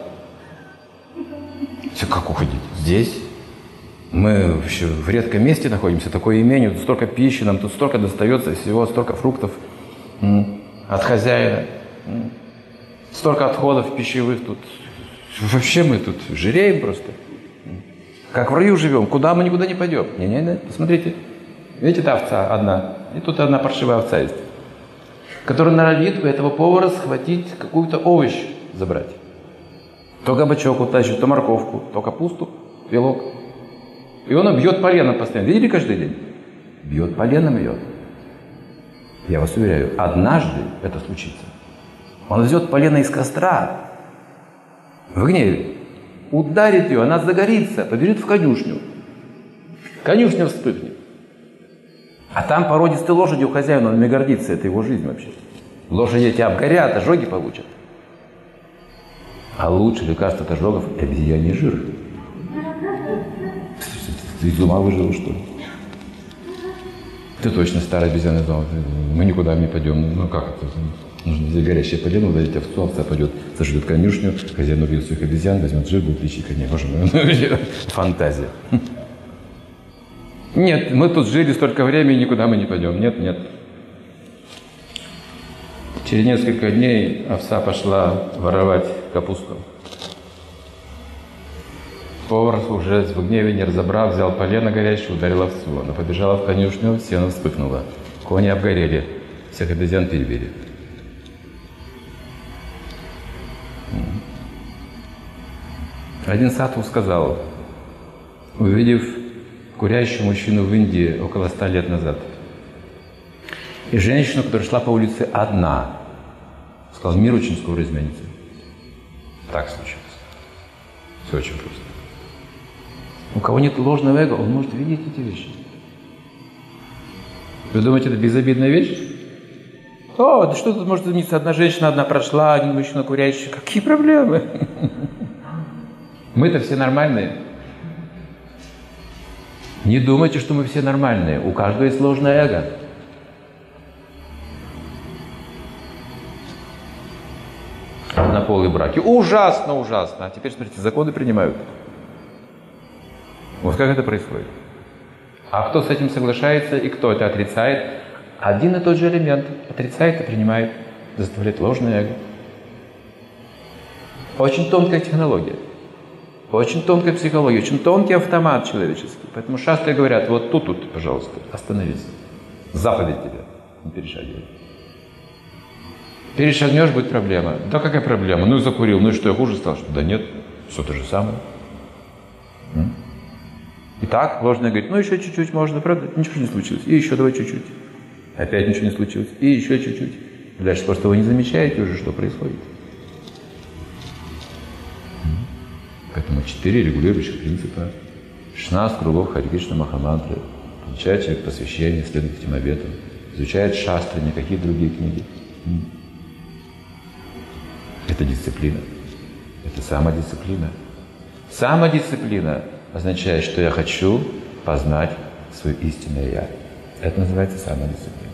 Все, как уходить? Здесь? Мы вообще в редком месте находимся, такое имение, тут столько пищи, нам тут столько достается всего, столько фруктов от хозяина, столько отходов пищевых тут. Вообще мы тут жиреем просто. Как в раю живем, куда мы никуда не пойдем. Не-не-не, посмотрите. Видите, та овца одна, и тут одна паршивая овца есть, которая норовит у этого повара схватить какую-то овощ, забрать. То кабачок утащит, то морковку, то капусту, белок. И он бьет поленом постоянно. Видели каждый день? Бьет поленом ее. Я вас уверяю, однажды это случится. Он взяет полено из костра, в гневе, ударит ее, она загорится, побежит в конюшню. Конюшня вспыхнет. А там породистые лошади у хозяина, он не гордится, это его жизнь вообще. Лошади эти обгорят, ожоги получат. А лучшее лекарство от ожогов – обезьяний жир. Ты из ума выжил, что ли? Ты точно старая обезьяна знала. Мы никуда не пойдем. Ну как это? Нужно взять горящее полено, ударить овцу, овца пойдет, зажжет конюшню, хозяин убьет своих обезьян, возьмет жир, будет лечить коней. Боже мой, фантазия. Нет, мы тут жили столько времени, никуда мы не пойдем. Нет, нет. Через несколько дней овса пошла воровать капусту. Повар уже в гневе, не разобрав, взял полено горящее, ударил овцу. Она побежала в конюшню, сено вспыхнуло. Кони обгорели, всех обезьян перебили. Один садху сказал, увидев курящего мужчину в Индии около 100 лет назад, и женщину, которая шла по улице одна, сказал, мир очень скоро изменится. Так случилось. Все очень просто. У кого нет ложного эго, он может видеть эти вещи. Вы думаете, это безобидная вещь? О, да что тут может измениться? Одна женщина, одна прошла, один мужчина курящий. Какие проблемы? Мы-то все нормальные. Не думайте, что мы все нормальные. У каждого есть ложное эго. Однополые браки. Ужасно, ужасно. А теперь, смотрите, законы принимают. Вот как это происходит. А кто с этим соглашается и кто это отрицает? Один и тот же элемент. Отрицает и принимает. Заставляет ложное эго. Очень тонкая технология. Очень тонкая психология. Очень тонкий автомат человеческий. Поэтому шастры говорят, вот тут, пожалуйста, остановись. Заповедь тебе. Не перешагивай. Перешагнешь, будет проблема. Да какая проблема? Ну и закурил. Ну и что, я хуже стал? Да нет, все то же самое. И так ложное говорит, ну еще чуть-чуть можно, правда? Ничего не случилось. И еще давай чуть-чуть. Опять ничего не случилось. И еще чуть-чуть. Дальше просто вы не замечаете уже, что происходит. Поэтому 4 регулирующих принципа, 16 кругов Хари Кришна Махамантры. Получает человек посвящение, следует этим обетам. Изучает шастры, никакие другие книги. Это дисциплина. Это самодисциплина. Самодисциплина означает, что я хочу познать свое истинное «Я». Это называется самодисциплина.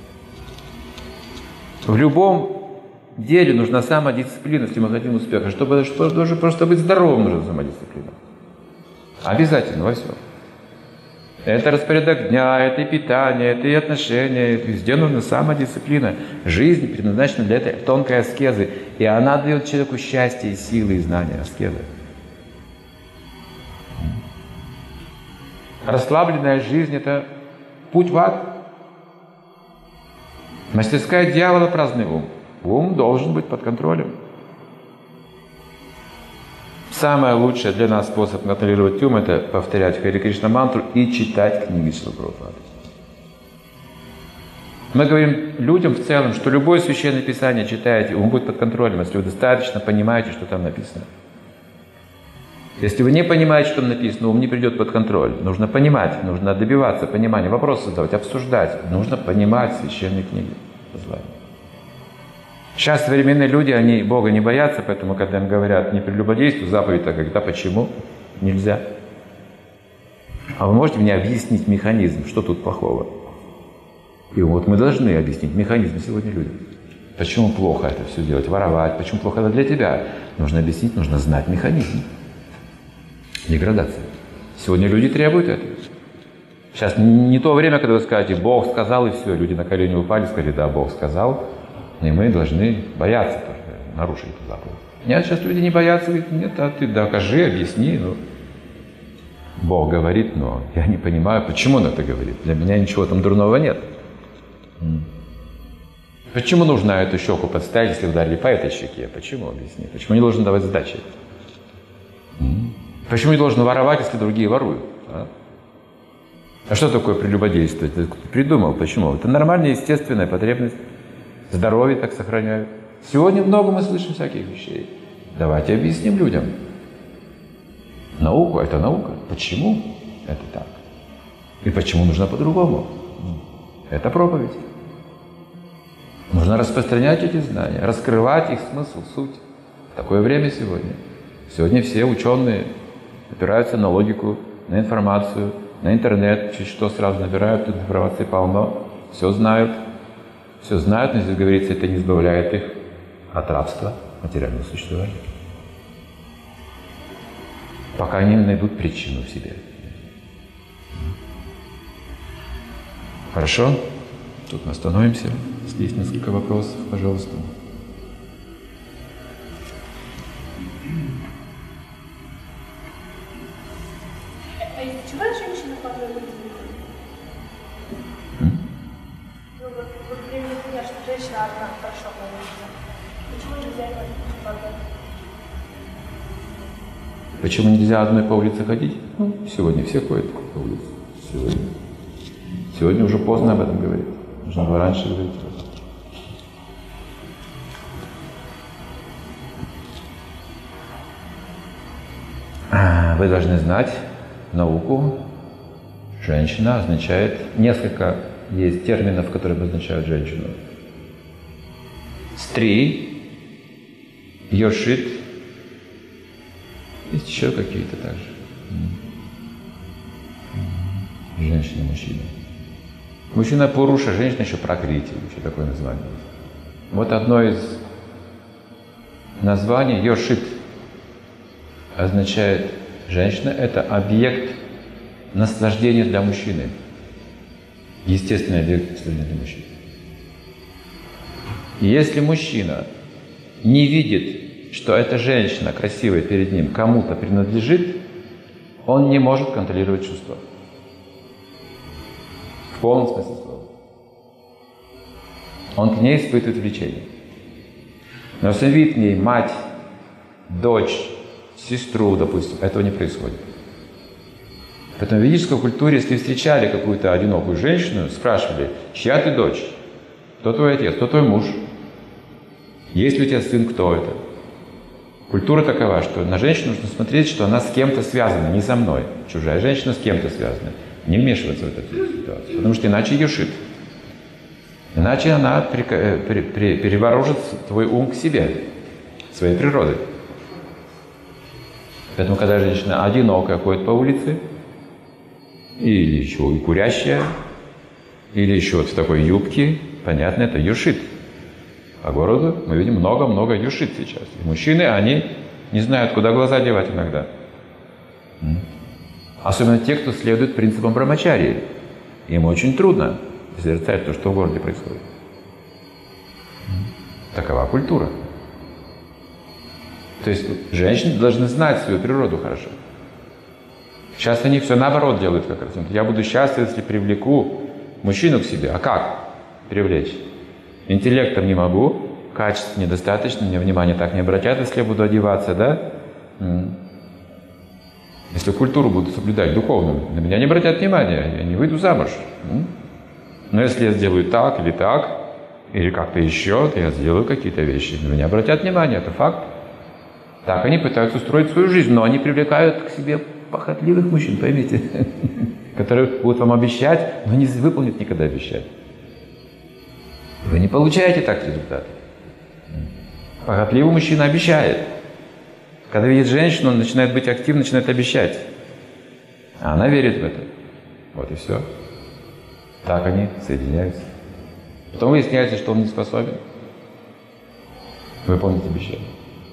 В любом деле нужна самодисциплина, если мы хотим успеха. Чтобы даже просто быть здоровым, нужна самодисциплина. Обязательно во всем. Это распорядок дня, это и питание, это и отношения. Везде нужна самодисциплина. Жизнь предназначена для этой тонкой аскезы. И она дает человеку счастье, и силы, и знания. Аскеза. Расслабленная жизнь – это путь в ад. Мастерская дьявола – праздный ум. Ум должен быть под контролем. Самое лучшее для нас способ контролировать ум – это повторять Хари Кришна мантру и читать книги Шрилы Прабхупады. Мы говорим людям в целом, что любое священное писание читаете, ум будет под контролем, если вы достаточно понимаете, что там написано. Если вы не понимаете, что там написано, ум не придет под контроль. Нужно понимать, нужно добиваться понимания, вопросы задавать, обсуждать. Нужно понимать священные книги. Сейчас современные люди, они Бога не боятся, поэтому, когда им говорят, не прелюбодействуй, заповедь, так говорят, а почему? Нельзя. А вы можете мне объяснить механизм, что тут плохого? И вот мы должны объяснить механизм сегодня людям. Почему плохо это все делать, воровать, почему плохо это для тебя? Нужно объяснить, нужно знать механизм. Деградация. Сегодня люди требуют этого. Сейчас не то время, когда вы скажете, Бог сказал, и все. Люди на колени упали, сказали, да, Бог сказал, и мы должны бояться нарушить эту заповедь. Нет, сейчас люди не боятся, говорят, нет, а ты докажи, объясни. Ну, Бог говорит, но я не понимаю, почему он это говорит. Для меня ничего там дурного нет. Почему нужно эту щеку подставить, если ударили по этой щеке? Почему, объясни? Почему не должен давать сдачи? Почему не должен воровать, если другие воруют? А что такое прелюбодейство? Ты придумал, почему? Это нормальная, естественная потребность. Здоровье так сохраняют. Сегодня много мы слышим всяких вещей. Давайте объясним людям. Науку – это наука. Почему это так? И почему нужно по-другому? Это проповедь. Нужно распространять эти знания, раскрывать их смысл, суть. Такое время сегодня. Сегодня все ученые опираются на логику, на информацию, на интернет, чуть что сразу набирают, тут информации полно, все знают, но здесь говорится, это не избавляет их от рабства материального существования. Пока они найдут причину в себе. Хорошо? Тут мы остановимся. Если есть несколько вопросов, пожалуйста. А из-за чего женщина падает в Ну, вот пример, что женщина одна хорошо получится. Почему нельзя это падать? Почему нельзя одной по улице ходить? Ну, сегодня все ходят по улице. Сегодня уже поздно об этом говорить. Нужно было раньше говорить. Вы должны знать науку. Женщина означает несколько, есть терминов, которые обозначают женщину. Стри, йошит, есть еще какие-то также. Женщина, мужчина. Мужчина Пуруша, женщина еще Пракрити, еще такое название. Вот одно из названий йошит означает женщина, это объект наслаждения для мужчины. Естественный объект наслаждения для мужчины. И если мужчина не видит, что эта женщина красивая перед ним кому-то принадлежит, он не может контролировать чувства. В полном смысле слова. Он к ней испытывает влечение. Но если он видит в ней мать, дочь, сестру, допустим, этого не происходит. Поэтому в ведической культуре, если встречали какую-то одинокую женщину, спрашивали, чья ты дочь, кто твой отец, кто твой муж, есть ли у тебя сын, кто это. Культура такова, что на женщину нужно смотреть, что она с кем-то связана, не со мной. Чужая женщина с кем-то связана. Не вмешиваться в эту ситуацию, потому что иначе ее шит. Иначе она переворожит твой ум к себе, своей природой. Поэтому, когда женщина одинокая ходит по улице, или еще и курящая, или еще вот в такой юбке, понятно, это юшит. По городу мы видим много-много юшит сейчас. И мужчины, они не знают, куда глаза девать иногда. Особенно те, кто следует принципам брамачарии. Им очень трудно созерцать то, что в городе происходит. Такова культура. То есть женщины должны знать свою природу хорошо. Сейчас они все наоборот делают как раз. Я буду счастлив, если привлеку мужчину к себе. А как привлечь? Интеллектом не могу, качеств недостаточно, мне внимание так не обратят, если я буду одеваться, да? Если культуру буду соблюдать духовную, на меня не обратят внимания, я не выйду замуж. Но если я сделаю так, или как-то еще, то я сделаю какие-то вещи, на меня обратят внимание, это факт. Так они пытаются устроить свою жизнь, но они привлекают к себе похотливых мужчин, поймите, которые будут вам обещать, но не выполнят никогда обещать. Вы не получаете так результат. Похотливый мужчина обещает. Когда видит женщину, он начинает быть активным, начинает обещать. А она верит в это. Вот и все. Так они соединяются. Потом выясняется, что он не способен выполнить обещание.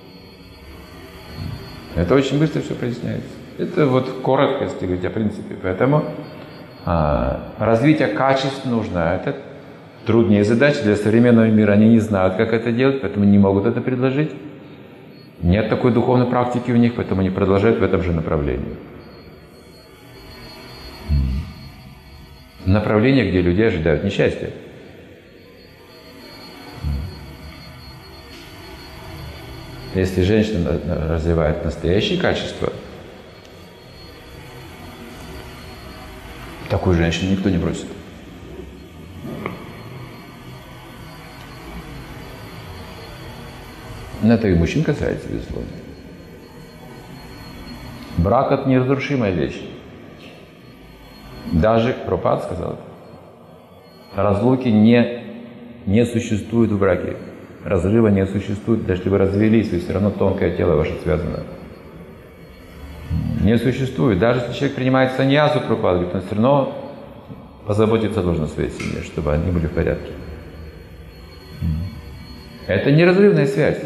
Это очень быстро все проясняется. Это вот коротко, если говорить о принципе. Поэтому развитие качеств нужно. Это труднее задача для современного мира. Они не знают, как это делать, поэтому не могут это предложить. Нет такой духовной практики у них, поэтому они продолжают в этом же направлении. Направление, где люди ожидают несчастья. Если женщина развивает настоящие качества, такую женщину никто не бросит. Но это и мужчин касается, безусловно. Брак – это неразрушимая вещь. Даже Прабхупада сказал это. Разлуки не существует в браке. Разрыва не существует. Даже если вы развелись, вы все равно тонкое тело ваше связано. Не существует. Даже если человек принимает саньясу, Прабхупада говорит, он все равно позаботиться должен о своей семье, чтобы они были в порядке. Это неразрывная связь.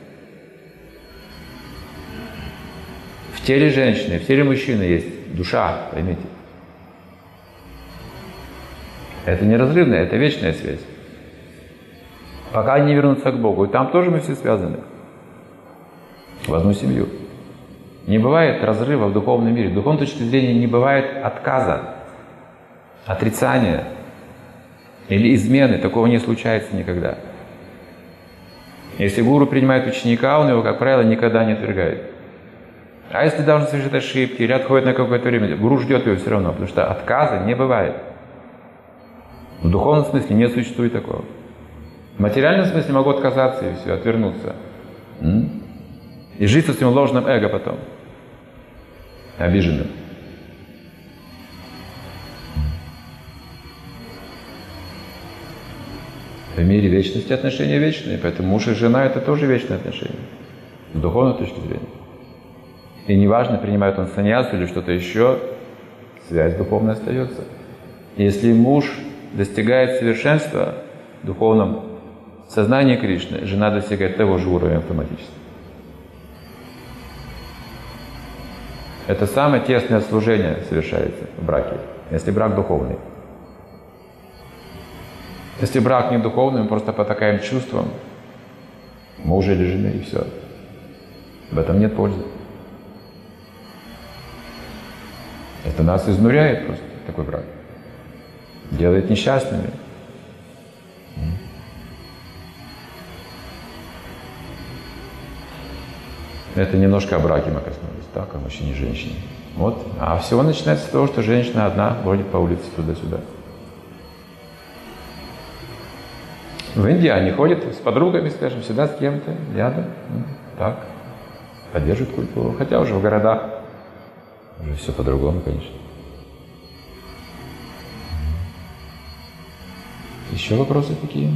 В теле женщины, в теле мужчины есть душа, поймите. Это неразрывная, это вечная связь. Пока они не вернутся к Богу. И там тоже мы все связаны. В одну семью. Не бывает разрыва в духовном мире. В духовной точке зрения не бывает отказа, отрицания или измены. Такого не случается никогда. Если гуру принимает ученика, он его, как правило, никогда не отвергает. А если должен совершить ошибки или отходит на какое-то время, гуру ждет его все равно, потому что отказа не бывает. В духовном смысле не существует такого. В материальном смысле могу отказаться и все, отвернуться. И жить со своим ложным эго потом. Обиженным. В мире вечности отношения вечные, поэтому муж и жена — это тоже вечные отношения. С духовной точки зрения. И неважно, принимает он саньясу или что-то еще, связь духовная остается. Если муж достигает совершенства в духовном сознании Кришны, жена достигает того же уровня автоматически. Это самое тесное служение совершается в браке, если брак духовный. Если брак не духовный, мы просто потакаем чувствам мужа или жены, и все. В этом нет пользы. Это нас изнуряет просто, такой брак. Делает несчастными. Это немножко о браке мы коснулись, так, о мужчине и женщине. Вот. А всего начинается с того, что женщина одна бродит по улице туда-сюда. В Индии они ходят с подругами, скажем, всегда с кем-то, рядом. Так. Поддерживают культуру. Хотя уже в городах уже все по-другому, конечно. Еще вопросы какие?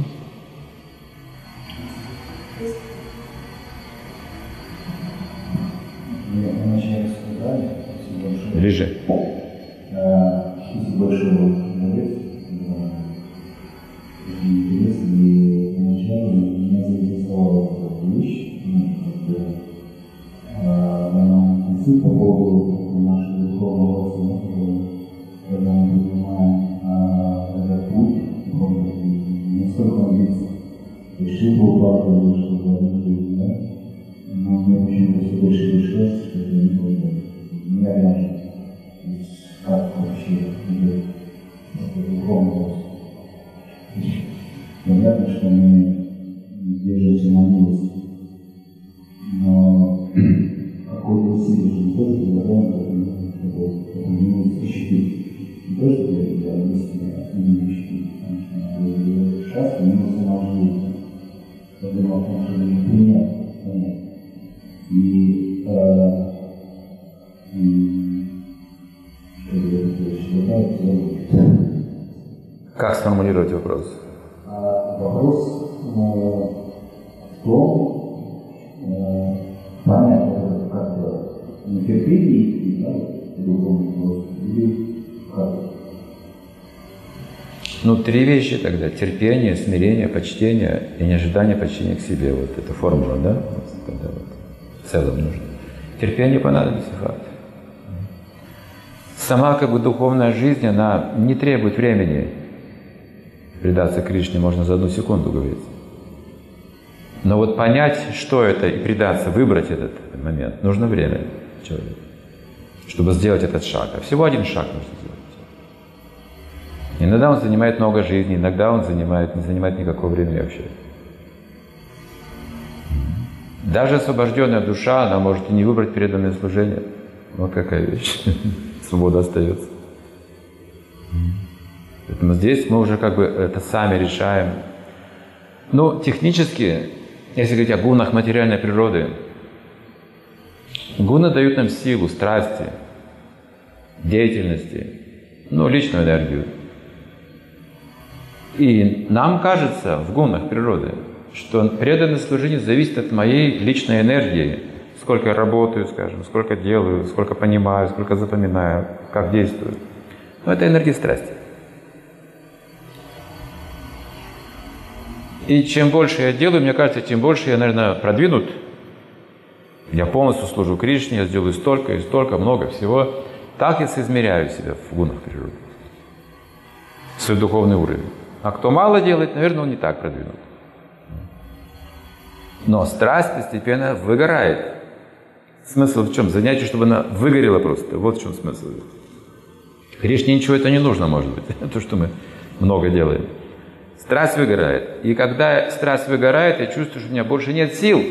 Ближе. Большой молодец. Интересно, поначалу меня заинтересовала эта вещь, по поводу нашего духовного роста, когда мы понимаем этот путь, насколько он длится. Решил бы упаковать, что в одну жизнь, да? Но мне почему-то все больше пришлось, что это не было нереально. Как вообще идет духовный рост? Понятно, что мы держимся на милости, но какое-то усилие же тоже предлагаем, чтобы эту милость защитить. Не то, что для милости, а не защитить. Потому что шастра милость сама жизнь. Поэтому о том, что не принять, понять. И как сформулировать вопрос? Вопрос в том, понятно, как на терпении идти, да, духовный рост, или как? Ну, три вещи тогда. Терпение, смирение, почтение и неожидание подчинения к себе. Вот эта формула, да? Тогда вот в целом нужно. Терпение понадобится, факт. Сама как бы духовная жизнь, она не требует времени. Предаться Кришне можно за одну секунду, говорится. Но вот понять, что это, и предаться, выбрать этот момент, нужно время человеку, чтобы сделать этот шаг. А всего один шаг нужно сделать. Иногда он занимает много жизни, иногда он не занимает никакого времени вообще. Даже освобожденная душа, она может и не выбрать преданное служение. Вот какая вещь. Свобода остается. Поэтому здесь мы уже как бы это сами решаем. Ну, технически, если говорить о гунах материальной природы, гуны дают нам силу, страсти, деятельности, ну, личную энергию. И нам кажется в гунах природы, что преданное служение зависит от моей личной энергии. Сколько я работаю, скажем, сколько делаю, сколько понимаю, сколько запоминаю, как действую. Но это энергия страсти. И чем больше я делаю, мне кажется, тем больше я, наверное, продвинут. Я полностью служу Кришне, я сделаю столько и столько, много всего. Так я соизмеряю себя в гунах природы. свой духовный уровень. А кто мало делает, наверное, он не так продвинут. Но страсть постепенно выгорает. Смысл в чем? Занятие, чтобы она выгорела просто. Вот в чем смысл. Кришне ничего это не нужно, может быть. То, что мы много делаем. Страсть выгорает. И когда страсть выгорает, я чувствую, что у меня больше нет сил.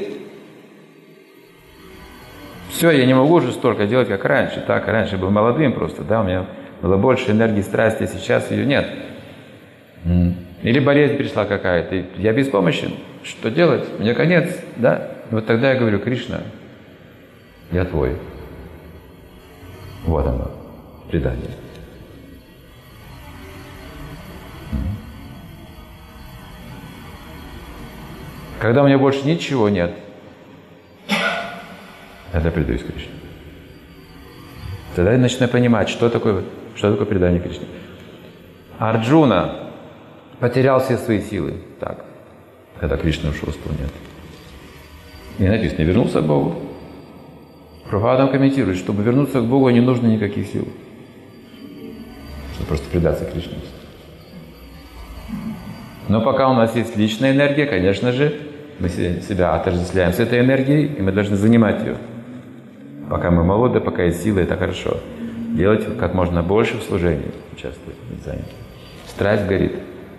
Все, я не могу уже столько делать, как раньше. Так, раньше был молодым просто, да, у меня было больше энергии, страсти, а сейчас ее нет. Или болезнь пришла какая-то, и я беспомощен. Что делать? Мне конец, да? И вот тогда я говорю: Кришна, я твой. Вот оно, предание. Когда у меня больше ничего нет, тогда предаюсь Кришне. Тогда я начинаю понимать, что такое предание Кришне. Арджуна потерял все свои силы, так, когда Кришна ушел с планеты. И написано: вернулся к Богу. Прабхупада комментирует, чтобы вернуться к Богу, не нужно никаких сил. Чтобы просто предаться Кришне. Но пока у нас есть личная энергия, конечно же, мы себя отождествляем с этой энергией, и мы должны занимать ее. Пока мы молоды, пока есть силы, это хорошо. Делать как можно больше в служении, участвовать, быть занятым. Страсть горит.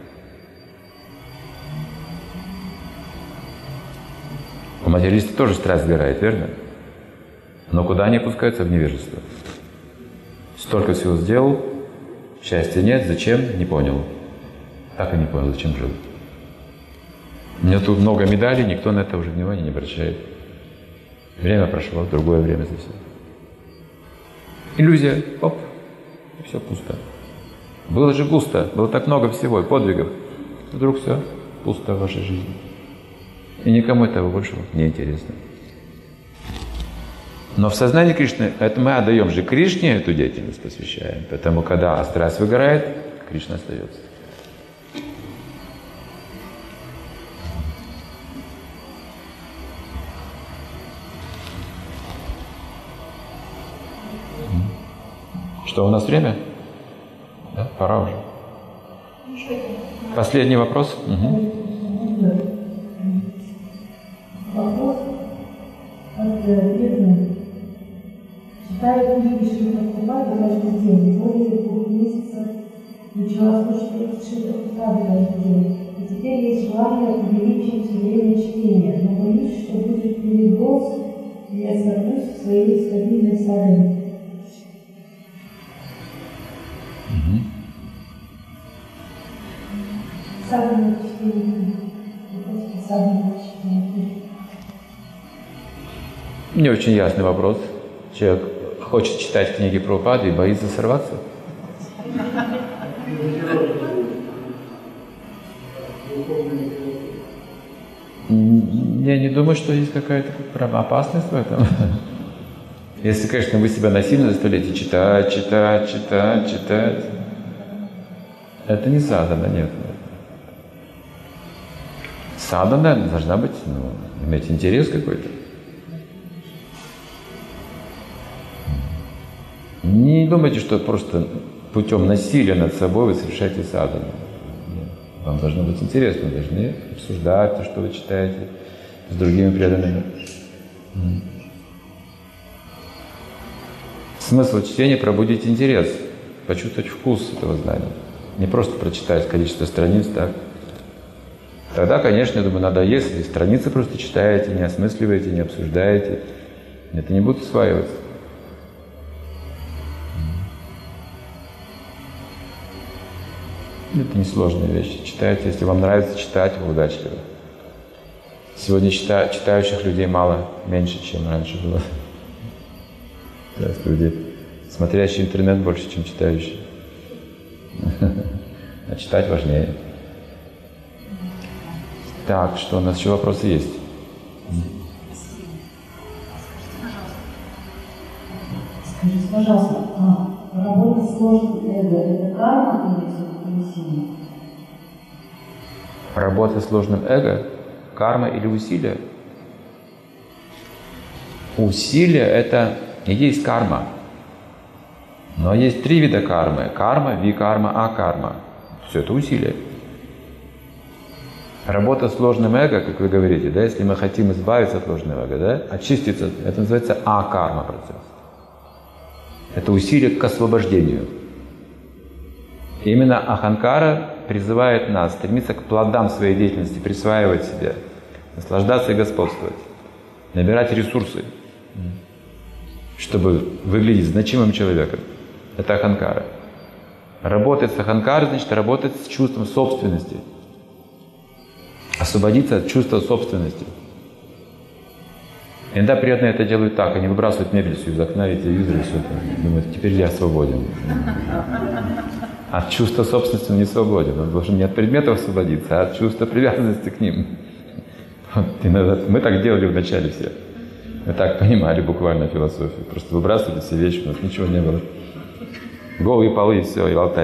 У материалиста тоже страсть сгорает, верно? Но куда они опускаются? В невежество. Столько всего сделал, счастья нет, зачем? Не понял. Так и не понял, зачем жил. У меня тут много медалей, никто на это уже внимания не обращает. Время прошло, другое время совсем. Иллюзия, оп, и все пусто. Было же густо, было так много всего, подвигов. Вдруг все пусто в вашей жизни. И никому этого больше не интересно. Но в сознании Кришны, это мы отдаем же Кришне эту деятельность, посвящаем. Поэтому, когда страсть выгорает, Кришна остается. Что, у нас время? Да, пора уже. Последний вопрос. Угу. Вопрос от преданных. Читаю книги Шрила Прабхупады каждый день. Более 2 месяцев начала слушать Шрила Прабхупады каждый день. И теперь есть желание увеличить время чтения. Но боюсь, что будет передоз, и я сорвусь в своей стабильной садхане. Садхана чтения. Садхана чтения. Не очень ясный вопрос. Человек хочет читать книги Прабхупады и боится сорваться. Я не думаю, что есть какая-то опасность в этом. Если, конечно, вы себя насильно заставляете читать, это не садхана, нет. Садхана должна быть, иметь интерес какой-то. Не думайте, что просто путем насилия над собой вы совершаете садхану. Вам должно быть интересно, вы должны обсуждать то, что вы читаете с другими преданными. Смысл чтения — пробудить интерес, почувствовать вкус этого знания. Не просто прочитать количество страниц, так. Тогда, конечно, я думаю, надо, если страницы просто читаете, не осмысливаете, не обсуждаете, это не будет усваиваться. Это несложная вещь. Читайте, если вам нравится читать, вы удачливы. Сегодня читающих людей мало, меньше, чем раньше было. Сейчас люди, смотрящие интернет, больше, чем читающие. А читать важнее. Так, что у нас еще вопросы есть? Скажите, пожалуйста, работа с ложным эго — это карма или все-таки усилие? Работа с ложным эго, карма или усилие? Усилие — это и есть карма. Но есть 3 вида кармы. Карма, викарма, акарма. Все это усилие. Работа с ложным эго, как вы говорите, да, если мы хотим избавиться от ложного эго, да, очиститься, это называется акарма процесс. Это усилие к освобождению. И именно аханкара призывает нас стремиться к плодам своей деятельности, присваивать себе, наслаждаться и господствовать, набирать ресурсы, чтобы выглядеть значимым человеком. Это аханкара. Работать с аханкарой значит работать с чувством собственности. Освободиться от чувства собственности. Иногда приятно это делают так, они выбрасывают мебель всю из окна и телевизор, и все это. Думают, теперь я свободен. От чувства собственности он не свободен. Он должен не от предметов освободиться, а от чувства привязанности к ним. Вот, мы так делали вначале все. Мы так понимали буквально философию. Просто выбрасывали все вещи, у нас ничего не было. Голые полы и все, и алтарь.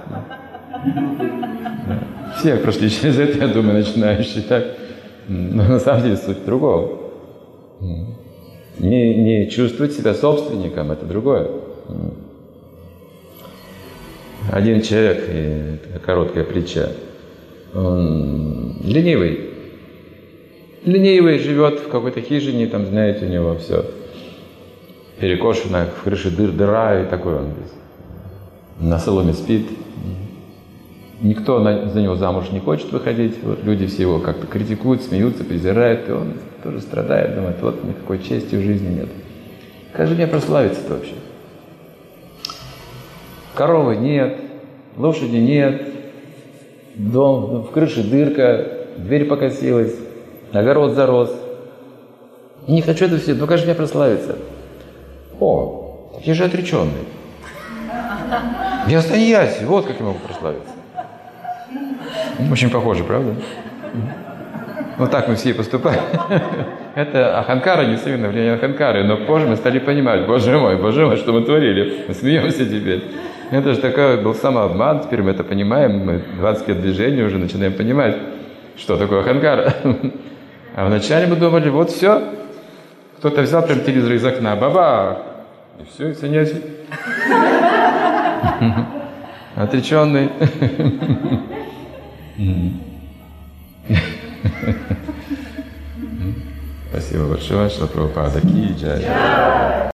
Все прошли через это, я думаю, начинающие так. Но на самом деле суть другого. Не чувствовать себя собственником, это другое. Один человек, и короткая притча, он ленивый. Ленивый, живет в какой-то хижине, там, знаете, у него все перекошено, в крыше дыра, и такой он весь. На соломе спит. Никто за него замуж не хочет выходить. Вот люди все его как-то критикуют, смеются, презирают, и он тоже страдает, думает, вот никакой чести в жизни нет. Как же мне прославиться-то вообще? Коровы нет, лошади нет, дом, в крыше дырка, дверь покосилась, огород зарос. Не хочу это все, ну как же мне прославиться? О, я же отреченный. Я саньяси, вот как я могу прославиться. Очень похоже, правда? Вот так мы все и поступаем. Это аханкара, несомненно, влияние аханкары. Но позже мы стали понимать, боже мой, что мы творили. Мы смеемся теперь. Это же такой был самообман, теперь мы это понимаем. Мы 20 лет движения уже начинаем понимать, что такое аханкара. А вначале мы думали, вот все. Кто-то взял прям телевизор из окна, бабах! И все, и саньяси. Отреченный. Спасибо большое, Шрила Прабхупада Ки Джай.